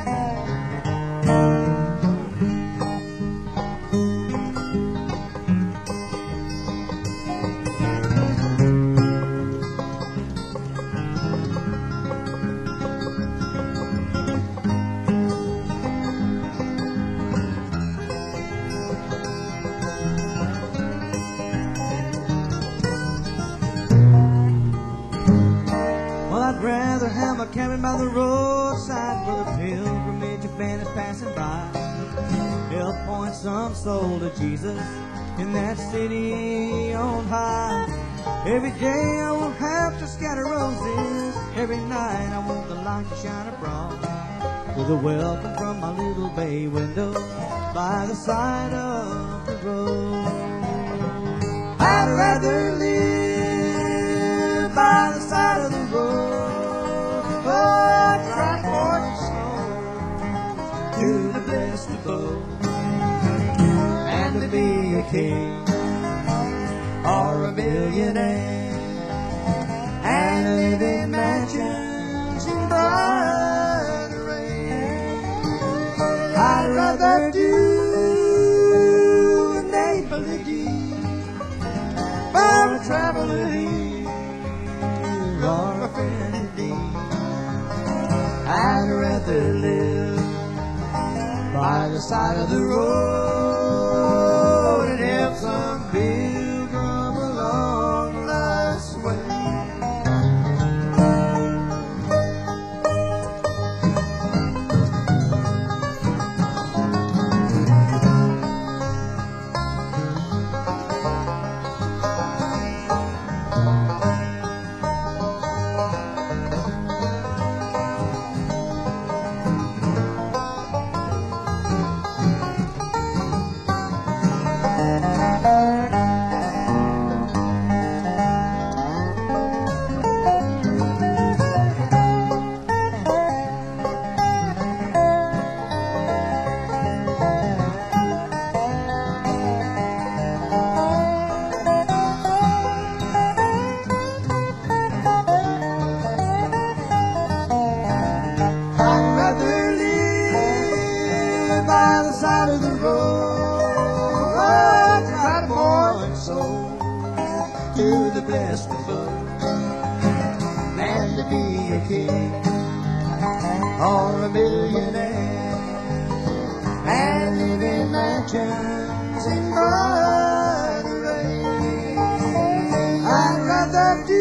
I'd rather have a cabin by the roadside where the pilgrimage of band is passing by. Help point some soul to Jesus in that city on high. Every day I won't have to scatter roses. Every night I want the light to shine abroad, with a welcome from my little bay window by the side of the road. I'd rather live by the side of the road, try for to the best of both, and to be a king or a millionaire and live in mansions in bright array. I'd rather do a neighborly deed for a traveler here or a friend indeed. I'd rather live by the side of the road and help some pilgrim along life's way. Or a millionaire and live in mansions in bright array. I'd rather do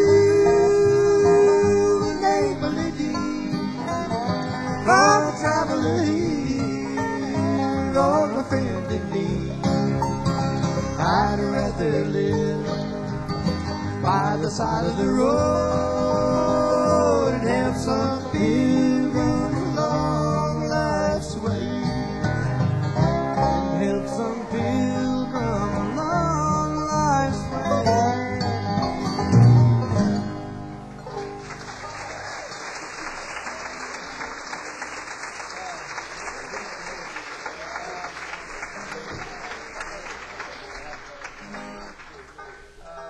a neighborly deed for a traveler here or a friend in need. I'd rather live by the side of the road and help some pilgrim along life's way, and help some pilgrim along life's way.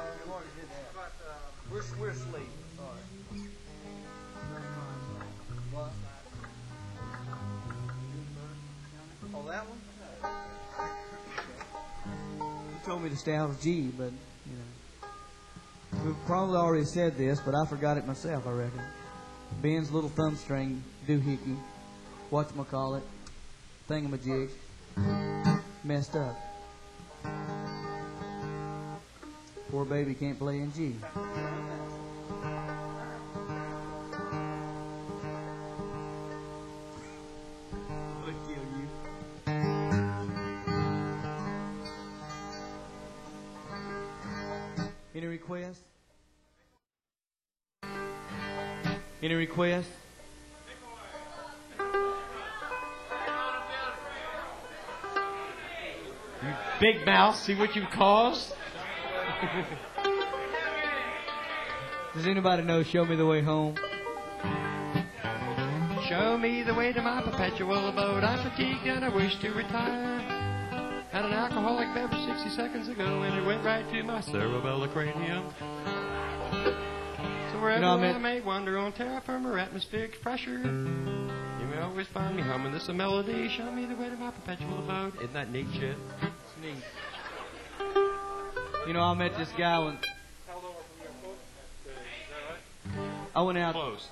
We're asleep. Sorry. told me to stay out of G, but, we've probably already said this, but I forgot it myself, I reckon. Ben's little thumb string doohickey, whatchamacallit, thingamajig, messed up. Poor baby can't play in G. Would kill you. Any requests? Any requests? You big mouth, see what you've caused? Does anybody know Show Me the Way Home? Show me the way to my perpetual abode. I'm fatigued and I wish to retire. Had an alcoholic beverage 60 seconds ago and it went right to my cerebellar cranium. So wherever I may wander on terra firma or atmospheric pressure, you may always find me humming this a melody. Show me the way to my perpetual abode. Isn't that neat shit? It's neat. I met this guy when I went out. Close.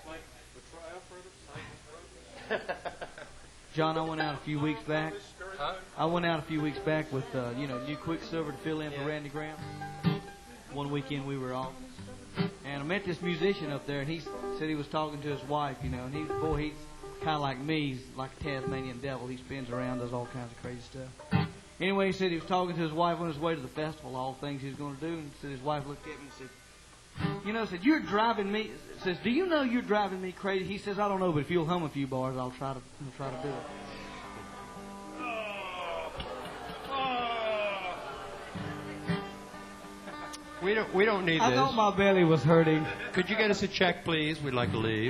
John, I went out a few weeks back. I went out a few weeks back with, New Quicksilver to fill in for Randy Graham. One weekend we were off. And I met this musician up there, and he said he was talking to his wife, and he's kind of like me. He's like a Tasmanian devil. He spins around, does all kinds of crazy stuff. Anyway, he said he was talking to his wife on his way to the festival, all the things he was going to do, and said his wife looked at me and said, you're driving me, says, do you know you're driving me crazy? He says, I don't know, but if you'll hum a few bars, I'll try to do it. We don't need this. I thought my belly was hurting. Could you get us a check, please? We'd like to leave.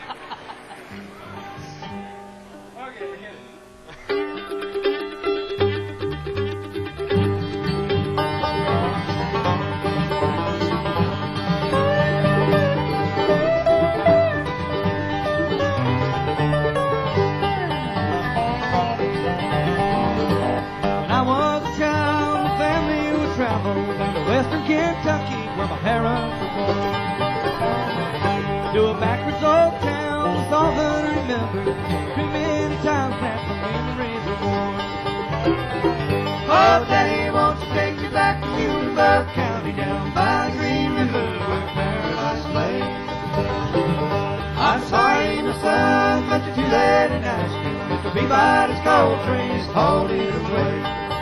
Kentucky, where my parents were born. To a backwards old town, it's all that I remember. Too many times that the memories are worn. Oh, Daddy, won't you take me back to Muhlenberg County, down by the Green River, where paradise lay. I'm sorry, my son, but you're too late in asking. Mr. Peabody's coal train's hauled it away.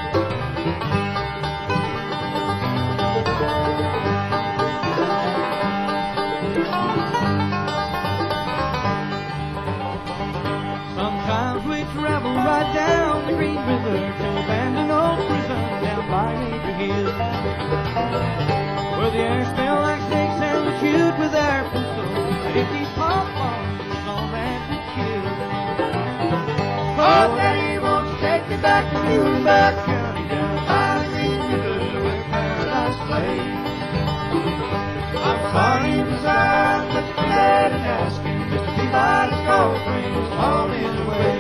Sometimes we travel right down the Green River to abandoned old prison down by Major Hill, where the air smelled like snakes and we shoot with our pistols. And if these pop bombs is all that we kill. Oh, Daddy, won't you take me back to Muhlenberg County, down by the Green River where paradise lay. I'm sorry, son, but you're glad and asking. Mr. Peabody's coal train is hauling away.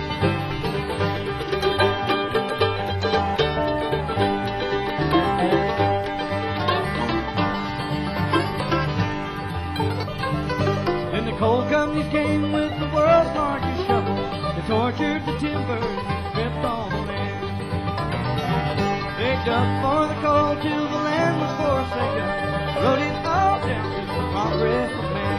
Then the coal companies came with the world's largest shovel. They tortured the timber and stripped all the land. They dug for the coal till the land was forsaken. Wrote it all down to the progress of man.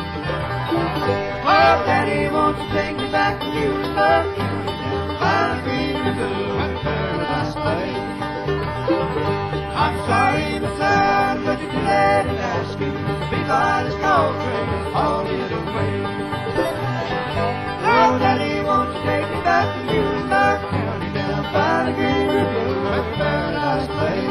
Oh, Daddy, won't you take me back to Muhlenberg County, down by the Green River where paradise lay. I'm sorry, my son, but you're too late in asking. Peabody's coal train is hauled away. Oh, Daddy, won't you take me back to Muhlenberg County, down by the Green River where paradise lay.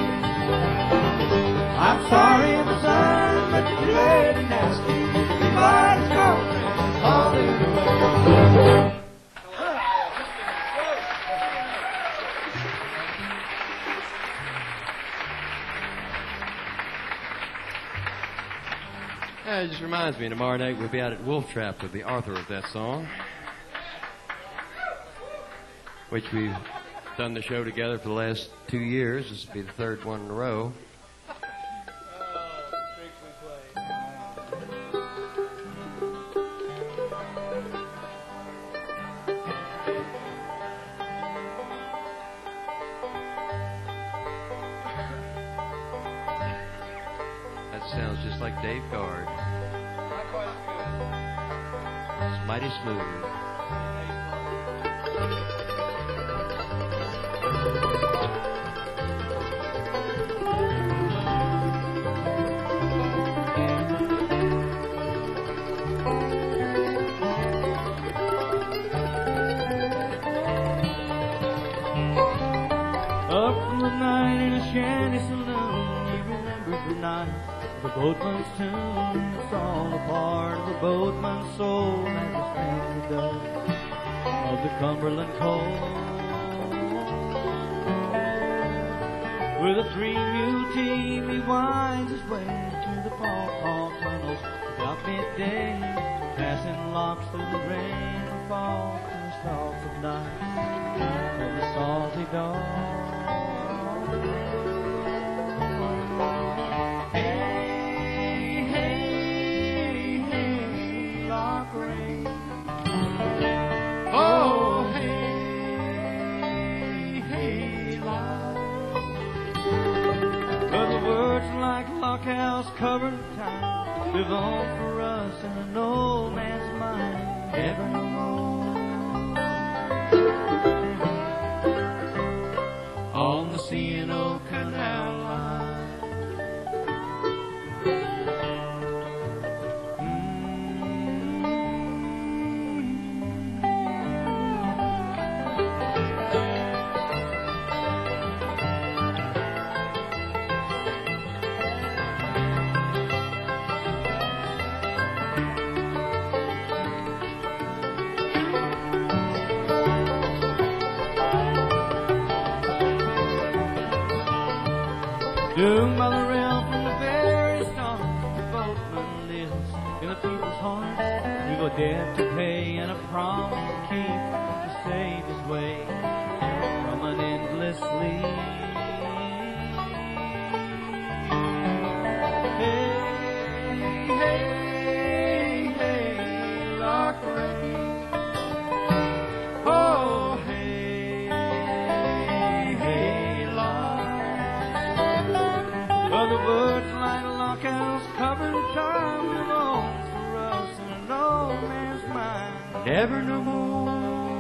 I'm sorry, my son, but you're too late in asking. Peabody's coal train is hauled away. It just reminds me, tomorrow night we'll be out at Wolf Trap with the author of that song, which we've done the show together for the last 2 years. This will be the third one in a row. That sounds just like Dave Guard. It's mighty smooth. Up from the night in a shanty saloon, he remembered the night of the boatman's tune. It's all a part of the boatman's soul as the family does of the Cumberland coal. With a 3-mule team, he winds his way to the Paw Paw tunnels about midday, passing locks through the rain and fall to the stalks of night of the salty dawn. Hey, hey, hey, Lock Rain. Oh, hey, hey, Lock. But the words like Lockhouse covered the time live on for us in an old man's mind evermore. On the C&O Canal Line. Doomed by the rail from the very start, the boatman lives in the people's hearts. We go debt to pay and a promise to keep to save his way from an endless sleep. Hey, hey, hey, Lock Rain. Oh, hey, hey, Lock. Other words like a lockhouse covered time live on for us in an old man's mind. Never no more.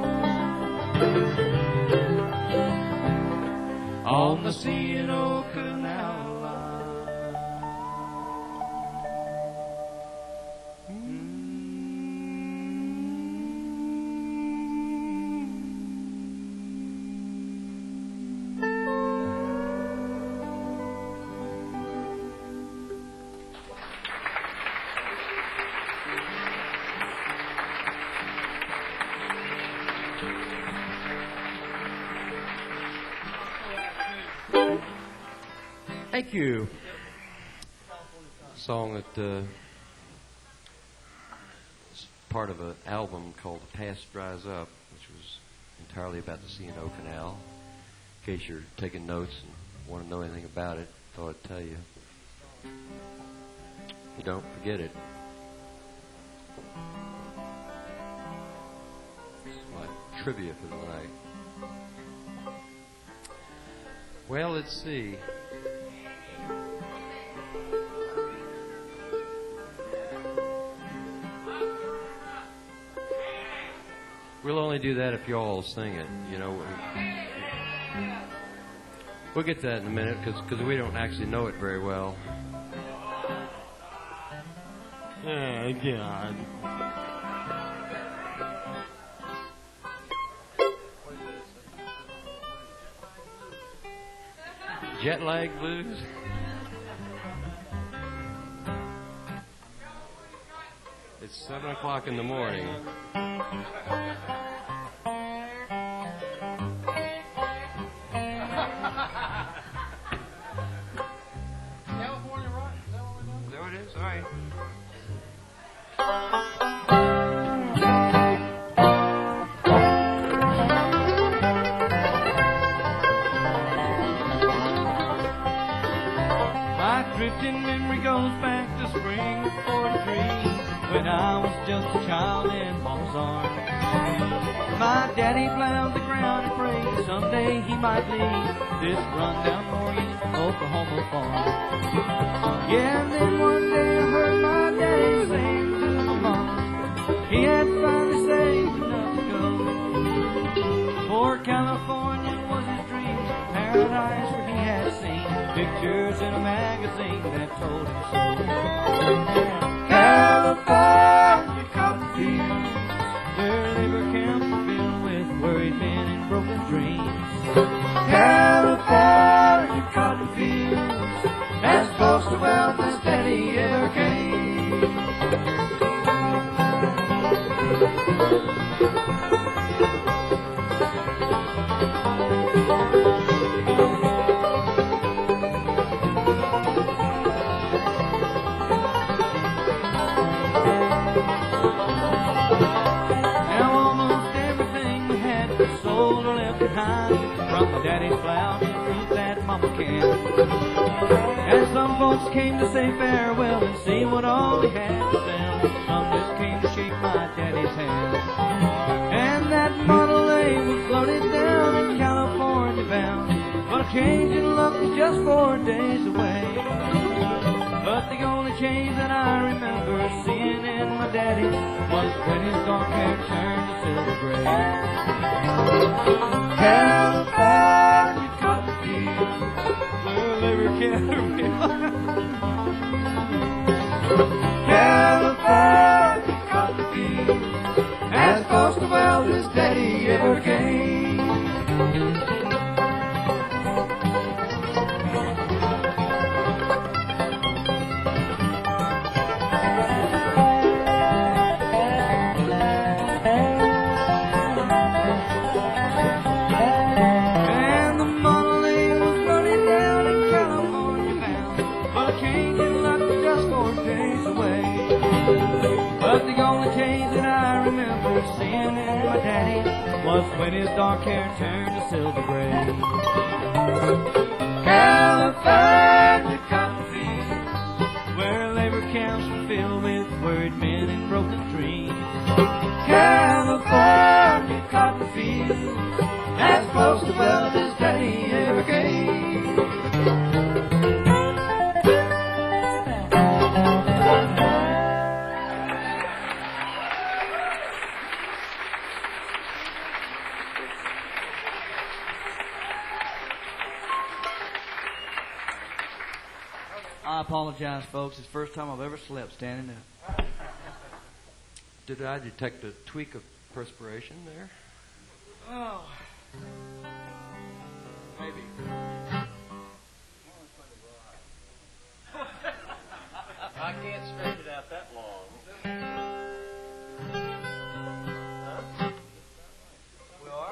On the C&O Canal Line. Thank you. Song that is part of an album called The Past Dries Up, which was entirely about the C&O Canal. In case you're taking notes and want to know anything about it, thought I'd tell you. If you don't, forget it. This is my trivia for the night. Well, let's see. We'll only do that if you all sing it, you know. We'll get to that in a minute because we don't actually know it very well. Oh, God. Jet lag blues. It's 7 o'clock in the morning. California Rock, is that what we're doing? There it is, all right. drifting memory goes back to spring of 43, when I was just a child in Mama's arms. My daddy plowed the ground and prayed that someday he might leave this rundown Morgan, Oklahoma farm. Yeah, and then one day I heard my daddy saying to my mom, he had finally saved enough to go. For California was his dream, paradise where he had seen pictures in a magazine that told him so. California cotton fields, their labor camps were filled with worried men and broken dreams. California cotton fields, as close to wealth as Daddy ever came. From my daddy's plow to the fruit that mama can. And some folks came to say farewell and see what all he had to sell. Some just came to shake my daddy's hand. And that Model A was floated down in California bound, but a change in luck was just 4 days away. But the only change that I remember seeing in my daddy was when his dark hair turned to silver gray. California cotton fields, where labor can't California cotton fields, as close to wealth as Daddy ever came. Seeing in my daddy was when his dark hair turned to silver gray. California cotton fields, where labor camps were filled with worried men and broken dreams. California cotton fields, as close to wealth as Daddy ever came. I apologize, folks. It's the first time I've ever slept standing up. Did I detect a tweak of perspiration there? Oh. Maybe. I can't stretch it out that long. Huh? We are?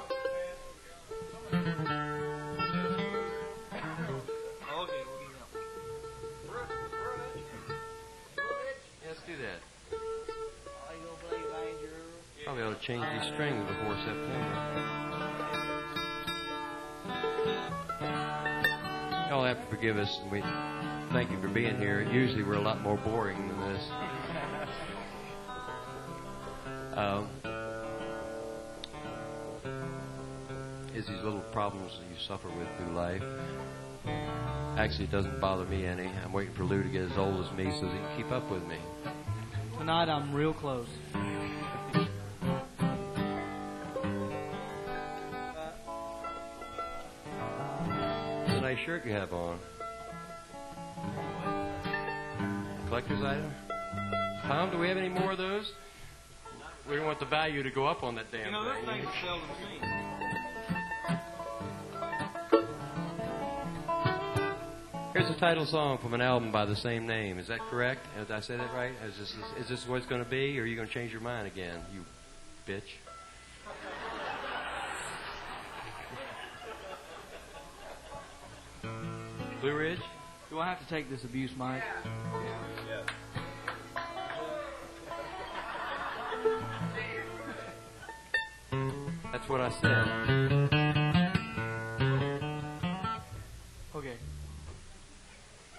Let's do that. Probably ought to change these strings before September. Y'all have to forgive us, and we thank you for being here. Usually we're a lot more boring than this. Is these little problems that you suffer with through life. Actually, it doesn't bother me any. I'm waiting for Lou to get as old as me so he can keep up with me. Tonight I'm real close. It's a nice shirt you have on. Collector's item? Tom, do we have any more of those? We don't want the value to go up on that damn thing. those things are seldom seen. Here's a title song from an album by the same name. Is that correct? Did I say that right? Is this what it's going to be, or are you going to change your mind again, you bitch? Blue Ridge? Do I have to take this abuse, Mike? Yeah. That's what I said. Okay.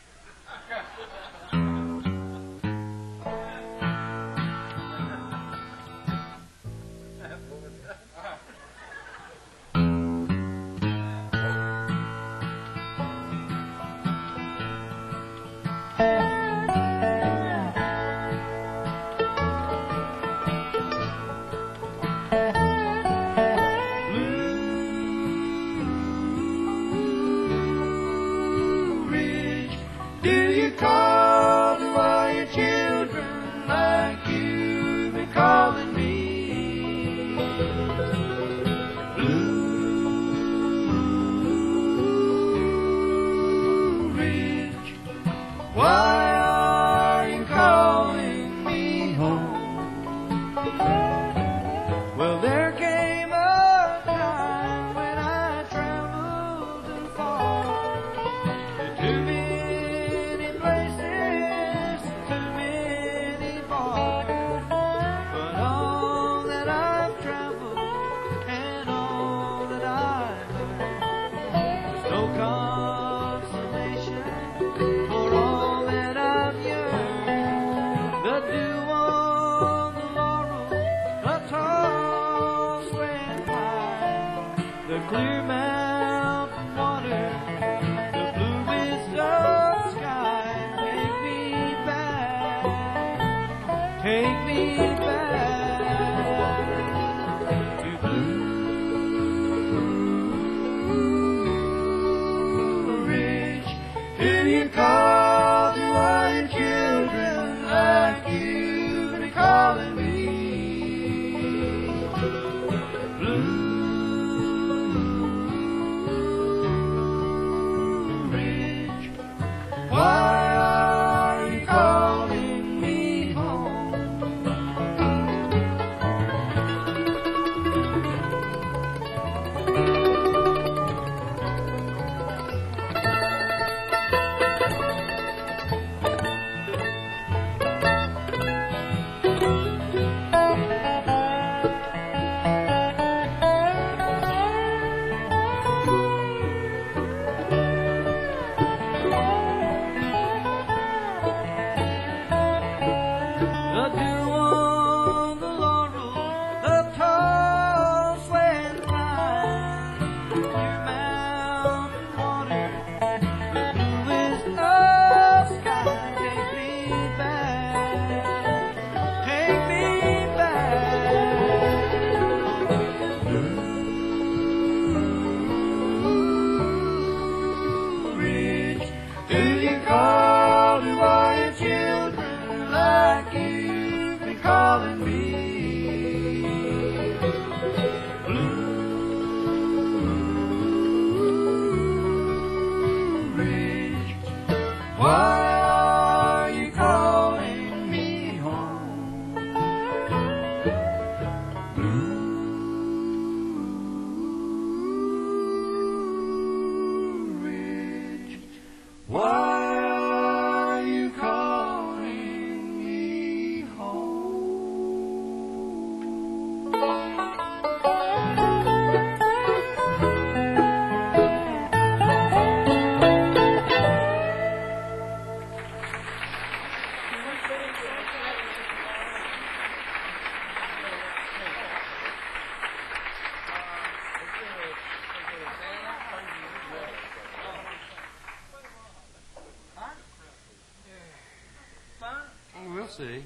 We'll see.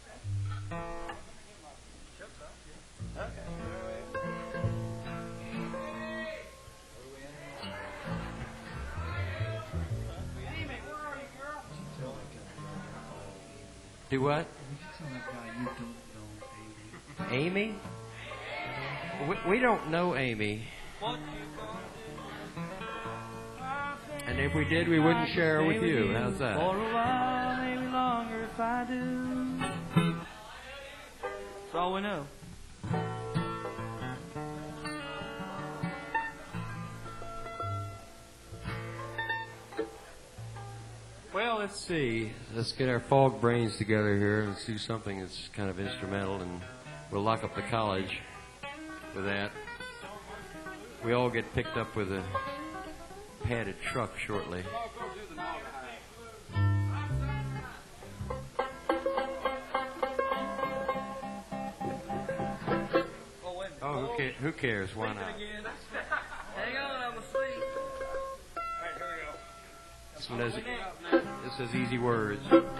Do what? Amy? We don't know Amy. And if we did, we wouldn't share her with you. How's that? For a while, maybe longer if I do. That's all we know. Well, let's see. Let's get our fog brains together here and let's do something that's kind of instrumental, and we'll lock up the college with that. We all get picked up with a padded truck shortly. Who cares? Why not? Hang on, I'm asleep. This is easy words.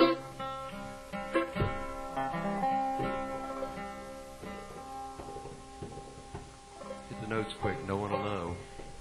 Get the notes quick. No one will know.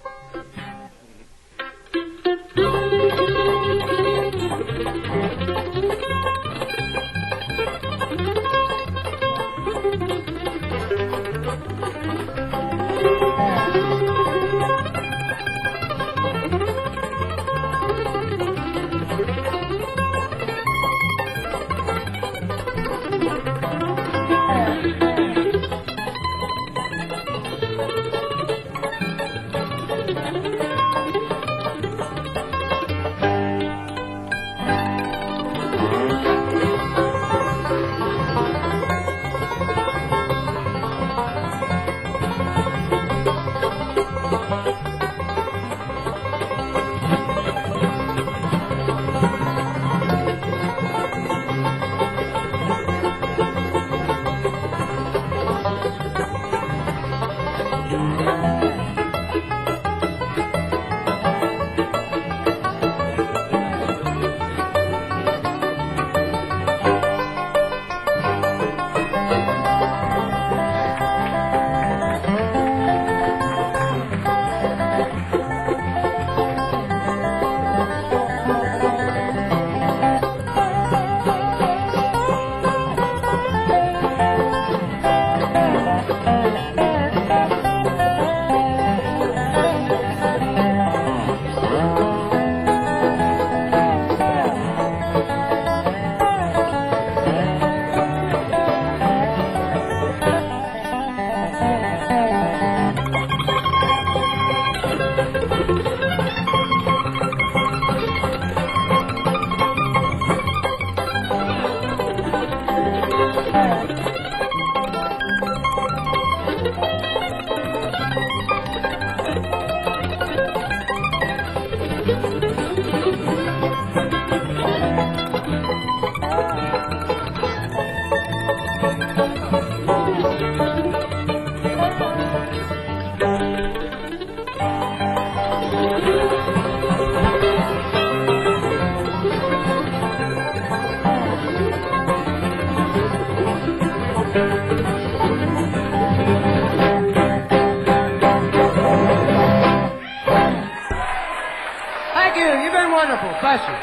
Thank you. You've been wonderful. Bless you.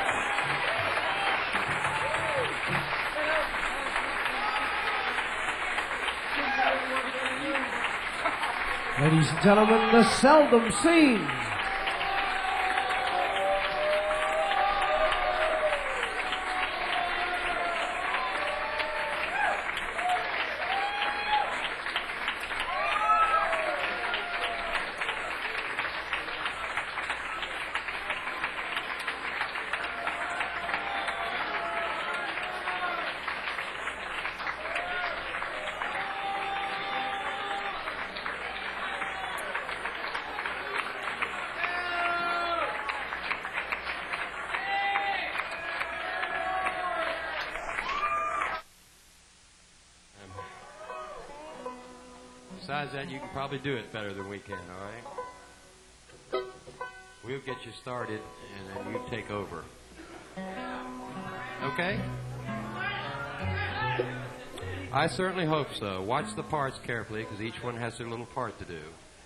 Ladies and gentlemen, the seldom seen. Besides that, you can probably do it better than we can, all right? We'll get you started, and then you take over. Okay? I certainly hope so. Watch the parts carefully, because each one has their little part to do.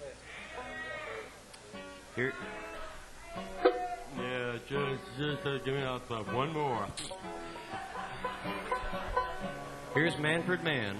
Here. Yeah, just give me out one more. Here's Manfred Mann.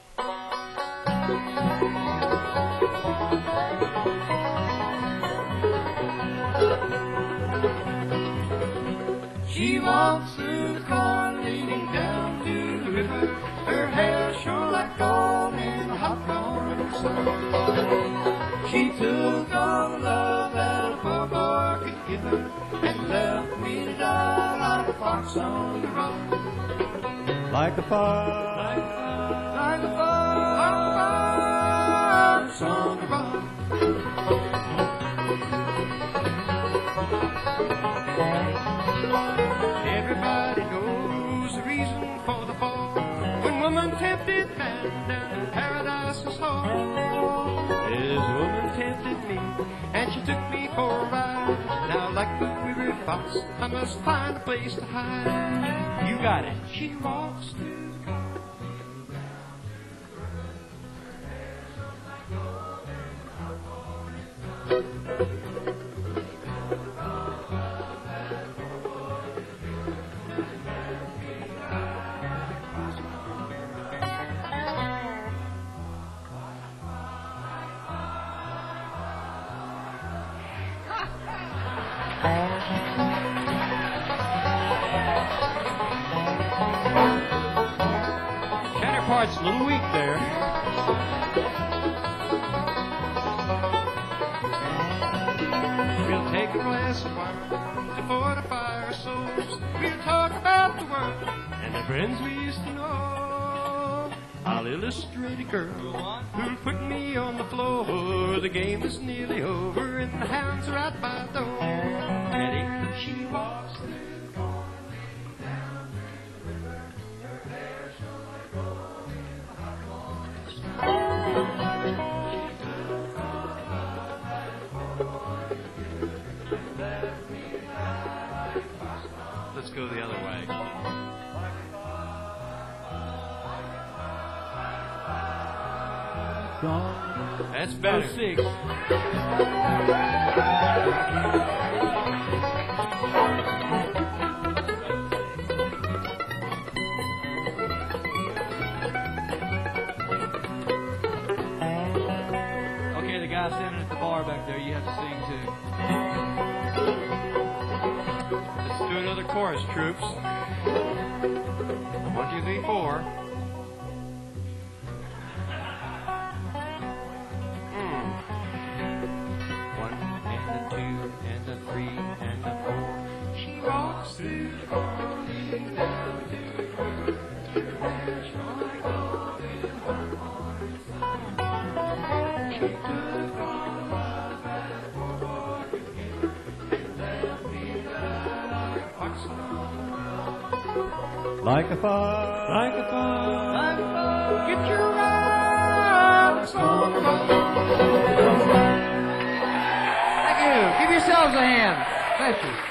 She walks through the corn leading down to the river. Her hair shone like gold in the hot corn sun. She took all the love that a poor boy could give her and left me to die like a fox on the run. Like a fox. Like a fox on the run. Everybody knows the reason for the fall. When woman tempted man down in paradise's hall. and she took me for a ride. Now, like the weary fox, I must find a place to hide. You got it. She walks through the garden. Counterpart's a little weak there. We'll take a glass of wine to fortify our souls. We'll talk about the world and the friends we used to know. I'll illustrate a girl who'll put me on the floor. The game is nearly over and the hounds are out my door. And if she walks through the garden, down to the river, her hair shall like gold in the hot morning sun. She took all my life for you and left me like a. Let's go the other way. That's better. 06. Okay, the guy standing at the bar back there, you have to sing too. Let's do another chorus, troops. 1, 2, 3, 4. One and a two and a three and a four. She walks through the morning down to the river. Her hair shone like gold in the morning sun. She took all the love that a poor boy could give and left me like a fox on the road. Like a fire. Like a fire. Like a fire. Get your eyes on the road. Thank you. Give yourselves a hand. Thank you.